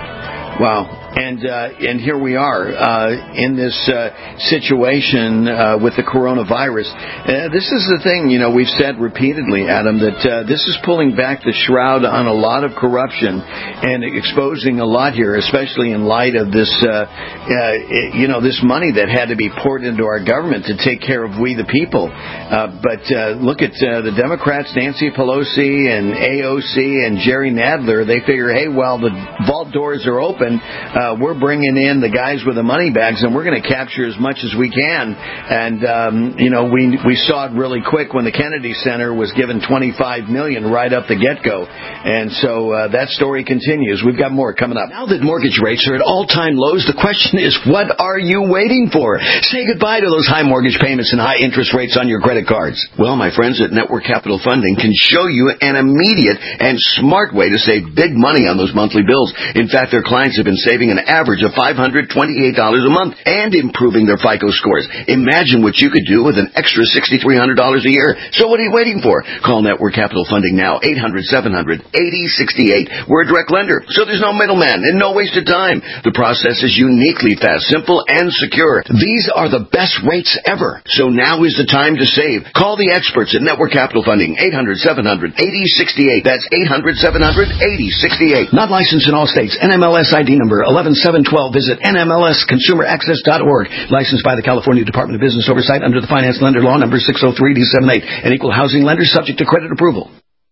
wow. And uh, and here we are uh, in this uh, situation uh, with the coronavirus. Uh, this is the thing, you know, we've said repeatedly, Adam, that uh, this is pulling back the shroud on a lot of corruption and exposing a lot here, especially in light of this, uh, uh, you know, this money that had to be poured into our government to take care of we the people. Uh, but uh, look at uh, the Democrats, Nancy Pelosi and A O C and Jerry Nadler. They figure, hey, while the vault doors are open, uh, Uh, we're bringing in the guys with the money bags, and we're going to capture as much as we can. And um, you know, we we saw it really quick when the Kennedy Center was given twenty-five million dollars right up the get-go. And so uh, that story continues. We've got more coming up. Now that mortgage rates are at all-time lows, the question is, what are you waiting for? Say goodbye to those high mortgage payments and high interest rates on your credit cards. Well, my friends at Network Capital Funding can show you an immediate and smart way to save big money on those monthly bills. In fact, their clients have been saving an average of five hundred twenty-eight dollars a month and improving their FICO scores. Imagine what you could do with an extra six thousand three hundred dollars a year. So what are you waiting for? Call Network Capital Funding now, eight hundred, seven hundred, eighty sixty-eight. We're a direct lender, so there's no middleman and no wasted time. The process is uniquely fast, simple, and secure. These are the best rates ever. So now is the time to save. Call the experts at Network Capital Funding, eight hundred, seven hundred, eighty sixty-eight. That's eight hundred, seven hundred, eighty sixty-eight. Not licensed in all states. N M L S I D number eleven seven twelve. Visit N M L S consumer access dot org. Licensed by the California Department of Business Oversight under the Finance Lender Law number six oh three D seventy-eight. An equal housing lender subject to credit approval.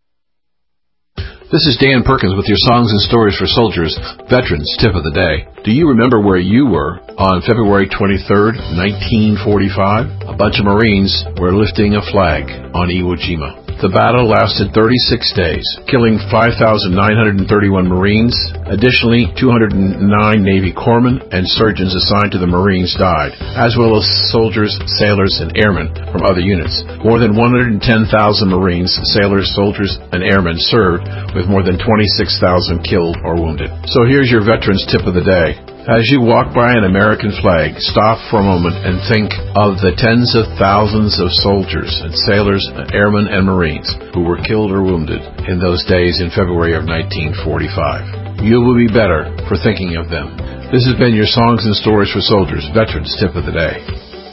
This is Dan Perkins with your Songs and Stories for Soldiers, Veterans Tip of the Day. Do you remember where you were on February twenty-third, nineteen forty-five? A bunch of Marines were lifting a flag on Iwo Jima. The battle lasted thirty-six days, killing five thousand nine hundred thirty-one Marines. Additionally, two hundred nine Navy corpsmen and surgeons assigned to the Marines died, as well as soldiers, sailors, and airmen from other units. More than one hundred ten thousand Marines, sailors, soldiers, and airmen served, with more than twenty-six thousand killed or wounded. So here's your Veterans Tip of the Day. As you walk by an American flag, stop for a moment and think of the tens of thousands of soldiers and sailors, airmen, and Marines who were killed or wounded in those days in February of nineteen forty-five. You will be better for thinking of them. This has been your Songs and Stories for Soldiers, Veterans Tip of the Day.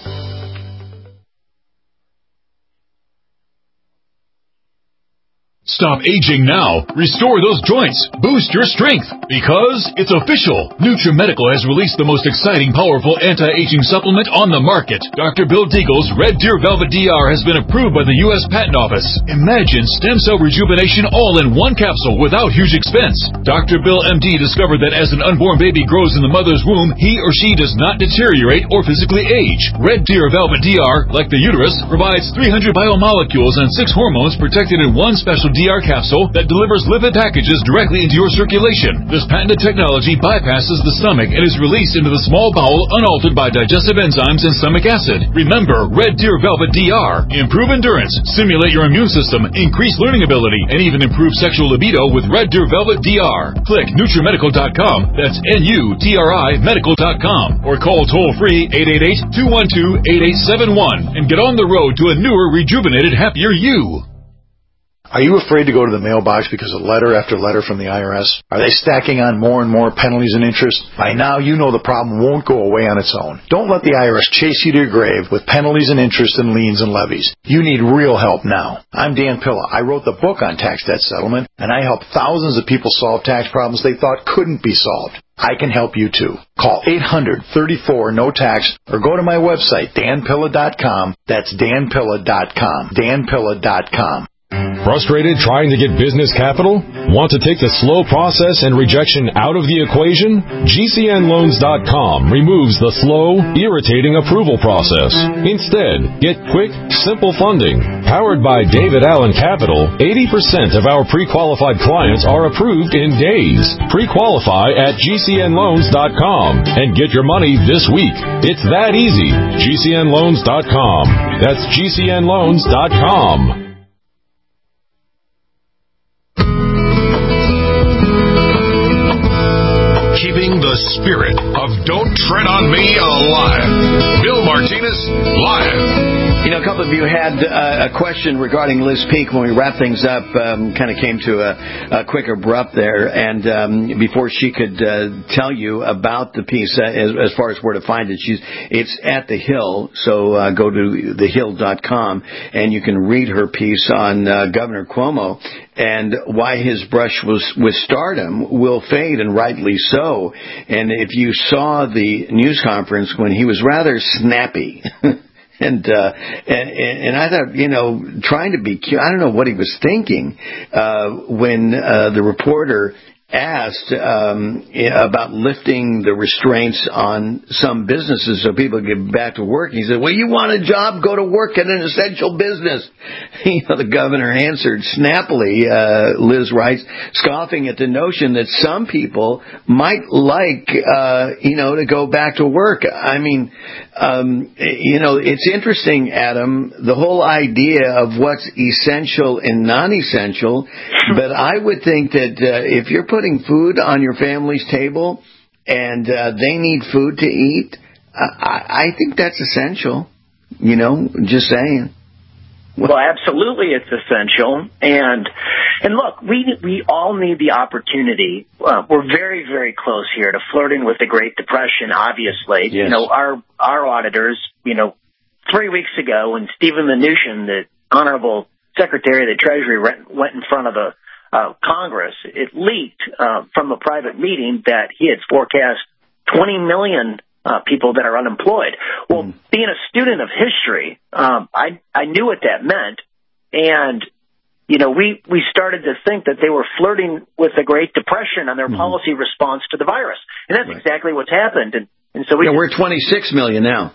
Stop aging now. Restore those joints. Boost your strength. Because it's official. NutriMedical has released the most exciting, powerful anti-aging supplement on the market. Doctor Bill Deagle's Red Deer Velvet D R has been approved by the U S Patent Office. Imagine stem cell rejuvenation all in one capsule without huge expense. Doctor Bill M D discovered that as an unborn baby grows in the mother's womb, he or she does not deteriorate or physically age. Red Deer Velvet D R, like the uterus, provides three hundred biomolecules and six hormones protected in one special D R capsule that delivers lipid packages directly into your circulation. This patented technology bypasses the stomach and is released into the small bowel unaltered by digestive enzymes and stomach acid. Remember, Red Deer Velvet D R. Improve endurance, stimulate your immune system, increase learning ability, and even improve sexual libido with Red Deer Velvet D R. Click NutriMedical dot com, that's N U T R I medical dot com, or call toll-free eight eight eight, two one two, eight eight seven one and get on the road to a newer, rejuvenated, happier you. Are you afraid to go to the mailbox because of letter after letter from the I R S? Are they stacking on more and more penalties and interest? By now, you know the problem won't go away on its own. Don't let the I R S chase you to your grave with penalties and interest and liens and levies. You need real help now. I'm Dan Pilla. I wrote the book on tax debt settlement, and I help thousands of people solve tax problems they thought couldn't be solved. I can help you too. Call eight hundred, thirty-four, no tax or go to my website, Dan Pilla dot com. That's Dan Pilla dot com. Dan Pilla dot com. Frustrated trying to get business capital? Want to take the slow process and rejection out of the equation? G C N loans dot com removes the slow, irritating approval process. Instead, get quick, simple funding. Powered by David Allen Capital, eighty percent of our pre-qualified clients are approved in days. Pre-qualify at G C N loans dot com and get your money this week. It's that easy. G C N loans dot com. That's G C N loans dot com. Keeping the spirit of Don't Tread on Me alive. Bill Martinez, live. You know, a couple of you had uh, a question regarding Liz Peek when we wrapped things up, um, kind of came to a, a quick abrupt there. And um, before she could uh, tell you about the piece, uh, as, as far as where to find it, she's it's at The Hill. So uh, go to the hill dot com and you can read her piece on uh, Governor Cuomo and why his brush was, with stardom will fade, and rightly so. And if you saw the news conference when he was rather snappy, and, uh, and and I thought, you know, trying to be cute, I don't know what he was thinking uh, when uh, the reporter asked um, about lifting the restraints on some businesses so people get back to work. He said, well, you want a job, go to work in an essential business. You know, the governor answered snappily, uh, Liz writes, scoffing at the notion that some people might like, uh, you know, to go back to work. I mean, um, you know, it's interesting, Adam, the whole idea of what's essential and non-essential, but I would think that uh, if you're putting food on your family's table and uh, they need food to eat, uh, I, I think that's essential. You know, just saying. Well, absolutely, it's essential. And and look, we we all need the opportunity. Uh, we're very, very close here to flirting with the Great Depression, obviously. Yes. You know, our, our auditors, you know, three weeks ago when Stephen Mnuchin, the Honorable Secretary of the Treasury, went in front of the uh, Congress, it leaked uh, from a private meeting that he had forecast twenty million Uh, people that are unemployed. Well, mm. being a student of history, um, I I knew what that meant, and you know we we started to think that they were flirting with the Great Depression on their mm. policy response to the virus, and that's right. exactly what's happened. And and so we yeah, we're twenty-six million now.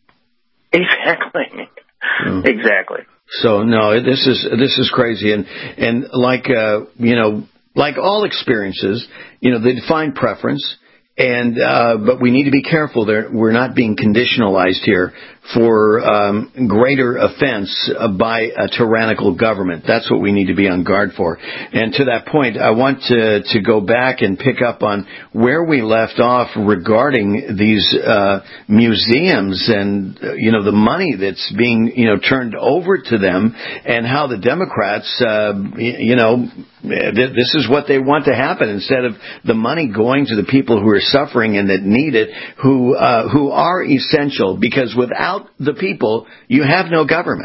Exactly, mm. exactly. So no, this is this is crazy, and and like uh, you know, like all experiences, you know, they define preference. And uh, but we need to be careful that we're not being conditionalized here for um, greater offense uh, by a tyrannical government. That's what we need to be on guard for. And to that point, I want to to go back and pick up on where we left off regarding these uh, museums and uh, you know the money that's being you know turned over to them, and how the Democrats uh, you know this is what they want to happen, instead of the money going to the people who are suffering and that need it, who uh, who are essential, because without the people, you have no government.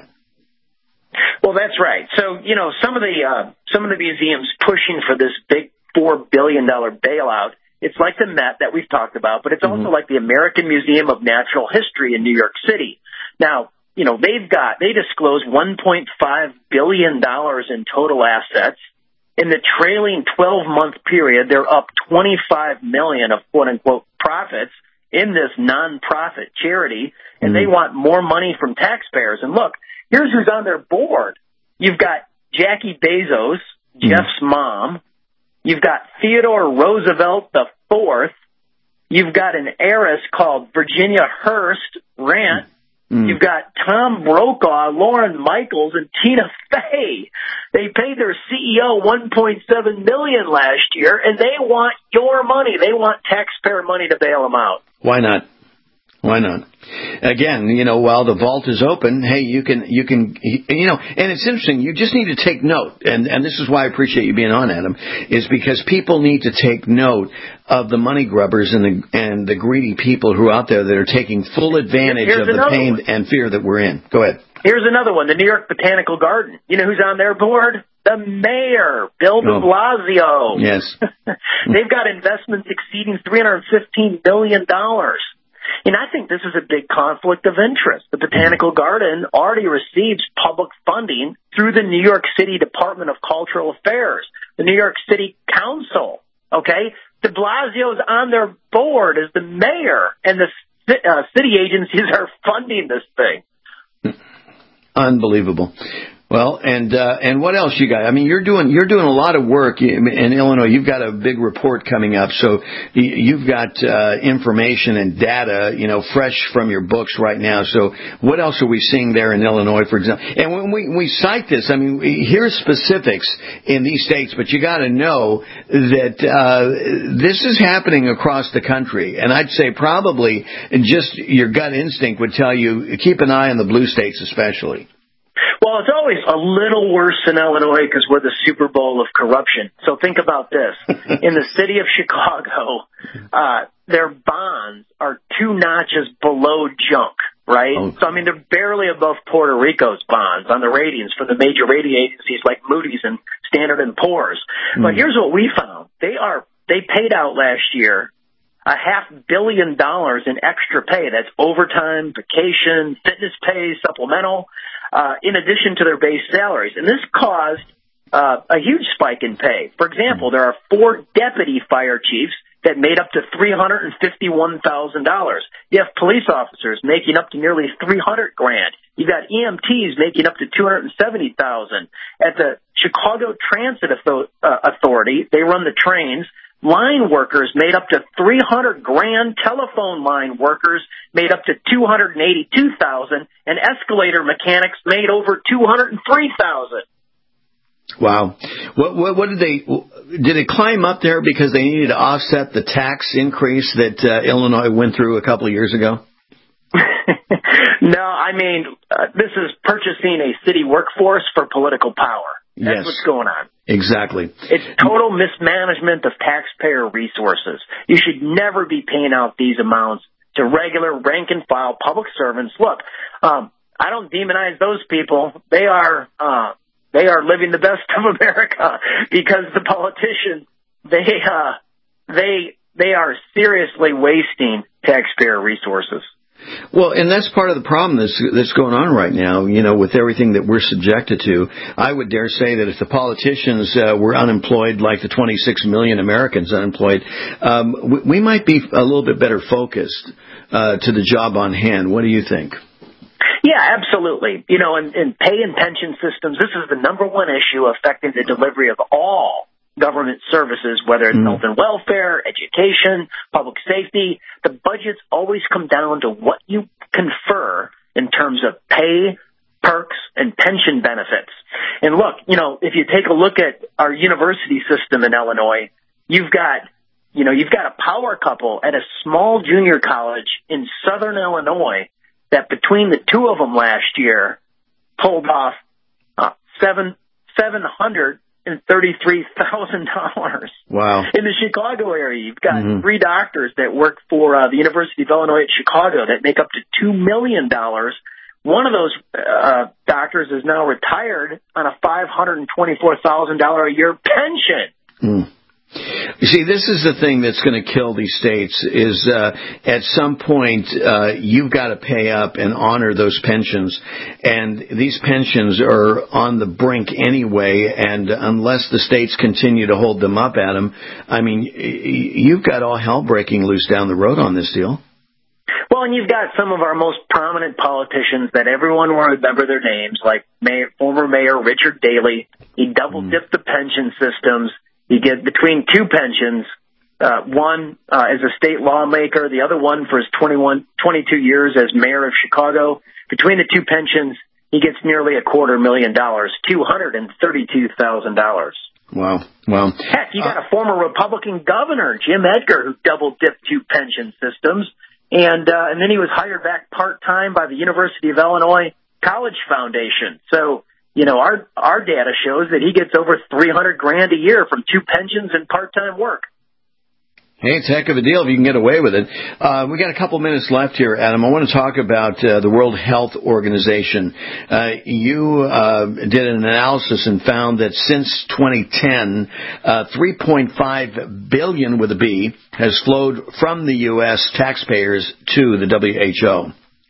Well, that's right. So, you know, some of the uh, some of the museums pushing for this big four billion dollar bailout. It's like the Met that we've talked about, but it's also mm-hmm. like the American Museum of Natural History in New York City. Now, you know, they've got they disclose one point five billion dollars in total assets. In the trailing twelve-month period, they're up twenty-five million dollars of quote-unquote profits in this nonprofit charity, and mm-hmm. they want more money from taxpayers. And look, here's who's on their board. You've got Jackie Bezos, mm-hmm. Jeff's mom. You've got Theodore Roosevelt the Fourth. You've got an heiress called Virginia Hearst Rant. Mm. You've got Tom Brokaw, Lauren Michaels, and Tina Fey. They paid their C E O one point seven million dollars last year, and they want your money. They want taxpayer money to bail them out. Why not? Why not? Again, you know, while the vault is open, hey, you can, you can, you know, and it's interesting. You just need to take note, and and this is why I appreciate you being on, Adam, is because people need to take note of the money grubbers and the and the greedy people who are out there that are taking full advantage Here's of the pain one. and fear that we're in. Go ahead. Here's another one: the New York Botanical Garden. You know who's on their board? The mayor, Bill de Blasio. Oh, yes. They've got investments exceeding three hundred fifteen billion dollars. And I think this is a big conflict of interest. The Botanical Garden already receives public funding through the New York City Department of Cultural Affairs, the New York City Council, okay? De Blasio's on their board as the mayor, and the uh, city agencies are funding this thing. Unbelievable. Well, and uh, and what else you got? I mean, you're doing you're doing a lot of work in Illinois. You've got a big report coming up, so you've got uh, information and data, you know, fresh from your books right now. So, what else are we seeing there in Illinois, for example? And when we we cite this, I mean, here's specifics in these states, but you got to know that uh, this is happening across the country. And I'd say probably just your gut instinct would tell you keep an eye on the blue states, especially. Well, it's always a little worse in Illinois because we're the Super Bowl of corruption. So think about this. In the city of Chicago, uh, their bonds are two notches below junk, right? Oh. So, I mean, they're barely above Puerto Rico's bonds on the ratings for the major rating agencies like Moody's and Standard and Poor's. Mm. But here's what we found. They are, they paid out last year a half billion dollars in extra pay. That's overtime, vacation, fitness pay, supplemental. Uh, in addition to their base salaries. And this caused uh, a huge spike in pay. For example, there are four deputy fire chiefs that made up to three hundred fifty-one thousand dollars. You have police officers making up to nearly three hundred grand. You've got E M Ts making up to two hundred seventy thousand. At the Chicago Transit Authority, they run the trains. Line workers made up to three hundred grand, telephone line workers made up to two hundred eighty-two thousand, and escalator mechanics made over two hundred three thousand. Wow. What, what, what did they, did it climb up there because they needed to offset the tax increase that uh, Illinois went through a couple of years ago? No, I mean, uh, this is purchasing a city workforce for political power. That's yes. what's going on. Exactly. It's total mismanagement of taxpayer resources. You should never be paying out these amounts to regular rank-and-file public servants. Look, um, I don't demonize those people. They are uh, they are living the best of America because the politicians they uh, they they are seriously wasting taxpayer resources. Well, and that's part of the problem that's, that's going on right now, you know, with everything that we're subjected to. I would dare say that if the politicians uh, were unemployed like the twenty-six million Americans unemployed, um, we, we might be a little bit better focused uh, to the job on hand. What do you think? Yeah, absolutely. You know, in, in pay and pension systems, this is the number one issue affecting the delivery of all government services, whether it's mm. health and welfare, education, public safety. The budgets always come down to what you confer in terms of pay, perks, and pension benefits. And look, you know, if you take a look at our university system in Illinois, you've got, you know, you've got a power couple at a small junior college in southern Illinois that between the two of them last year pulled off uh, seven seven hundred and thirty-three thousand dollars. Wow! In the Chicago area, you've got mm-hmm. three doctors that work for uh, the University of Illinois at Chicago that make up to two million dollars. One of those uh, doctors is now retired on a five hundred and twenty-four thousand dollars a year pension. Mm. You see, this is the thing that's going to kill these states is uh, at some point uh, you've got to pay up and honor those pensions. And these pensions are on the brink anyway, and unless the states continue to hold them up at them, I mean, you've got all hell breaking loose down the road on this deal. Well, and you've got some of our most prominent politicians that everyone will remember their names, like Mayor, former Mayor Richard Daley. He double-dipped mm. the pension systems. You get between two pensions, uh, one uh, as a state lawmaker, the other one for his twenty-one, twenty-two years as mayor of Chicago. Between the two pensions, he gets nearly a quarter million dollars, two hundred thirty-two thousand dollars. Wow. Wow. Heck, you got uh, a former Republican governor, Jim Edgar, who double-dipped two pension systems. And, uh, and then he was hired back part-time by the University of Illinois College Foundation. So, you know, our our data shows that he gets over three hundred grand a year from two pensions and part-time work. Hey, it's a heck of a deal if you can get away with it. Uh, we got a couple minutes left here, Adam. I want to talk about uh, the World Health Organization. Uh, you uh, did an analysis and found that since twenty ten, uh, three point five billion with a B has flowed from the U S taxpayers to the W H O.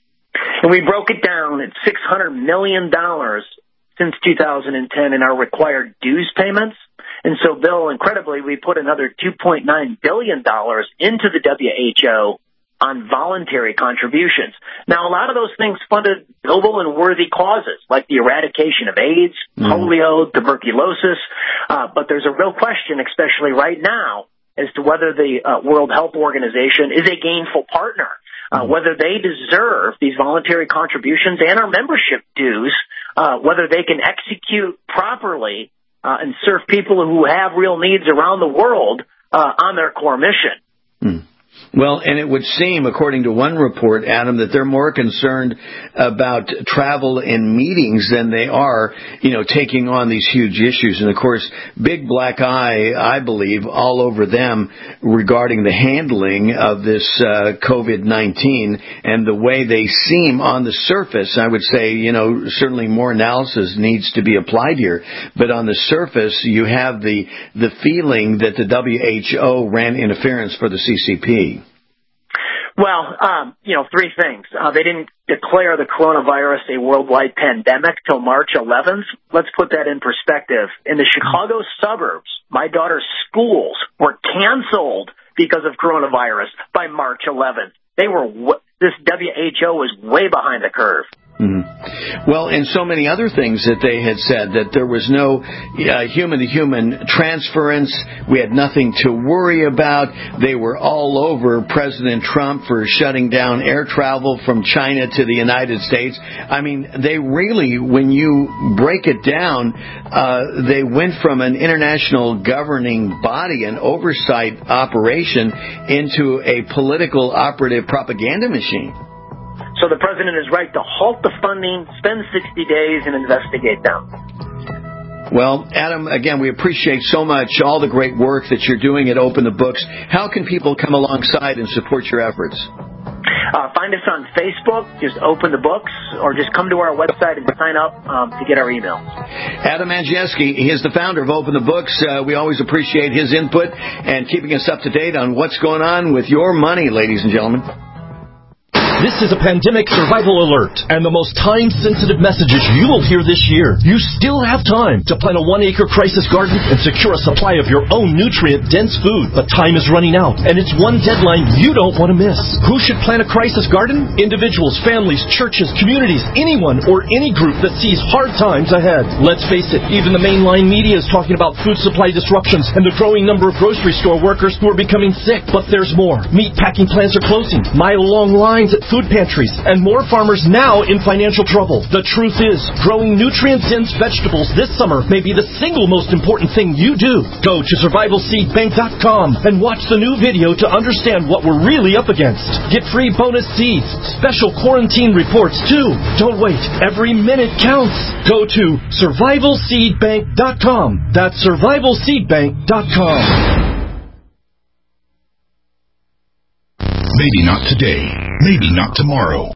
And we broke it down at six hundred million dollars since two thousand ten in our required dues payments. And so, Bill, incredibly, we put another two point nine billion dollars into the W H O on voluntary contributions. Now, a lot of those things funded noble and worthy causes, like the eradication of AIDS, mm. polio, tuberculosis. Uh, but there's a real question, especially right now, as to whether the uh, World Health Organization is a gainful partner, uh, mm. whether they deserve these voluntary contributions and our membership dues, uh, whether they can execute properly Uh, and serve people who have real needs around the world uh, on their core mission. Hmm. Well, and it would seem, according to one report, Adam, that they're more concerned about travel and meetings than they are, you know, taking on these huge issues. And, of course, big black eye, I believe, all over them regarding the handling of this uh, COVID nineteen and the way they seem on the surface. I would say, you know, certainly more analysis needs to be applied here. But on the surface, you have the, the feeling that the W H O ran interference for the C C P. Well, um, you know, three things. Uh, they didn't declare the coronavirus a worldwide pandemic till March eleventh. Let's put that in perspective. In the Chicago suburbs, my daughter's schools were canceled because of coronavirus by March eleventh. They were, this W H O was way behind the curve. Mm-hmm. Well, and so many other things that they had said, that there was no uh, human-to-human transference. We had nothing to worry about. They were all over President Trump for shutting down air travel from China to the United States. I mean, they really, when you break it down, uh, they went from an international governing body, an oversight operation, into a political operative propaganda machine. So the president is right to halt the funding, spend sixty days, and investigate them. Well, Adam, again, we appreciate so much all the great work that you're doing at Open the Books. How can people come alongside and support your efforts? Uh, find us on Facebook, just Open the Books, or just come to our website and sign up um, to get our emails. Adam Andrzejewski, he is the founder of Open the Books. Uh, we always appreciate his input and keeping us up to date on what's going on with your money, ladies and gentlemen. This is a pandemic survival alert, and the most time-sensitive messages you will hear this year. You still have time to plant a one-acre crisis garden and secure a supply of your own nutrient-dense food. But time is running out, and it's one deadline you don't want to miss. Who should plant a crisis garden? Individuals, families, churches, communities, anyone or any group that sees hard times ahead. Let's face it, even the mainline media is talking about food supply disruptions and the growing number of grocery store workers who are becoming sick. But there's more. Meat packing plants are closing, mile-long lines at food pantries, and more farmers now in financial trouble. The truth is, growing nutrient-dense vegetables this summer may be the single most important thing you do. Go to survival seed bank dot com and watch the new video to understand what we're really up against. Get free bonus seeds, special quarantine reports too. Don't wait. Every minute counts. Go to survival seed bank dot com. That's survival seed bank dot com. Maybe not today, maybe not tomorrow,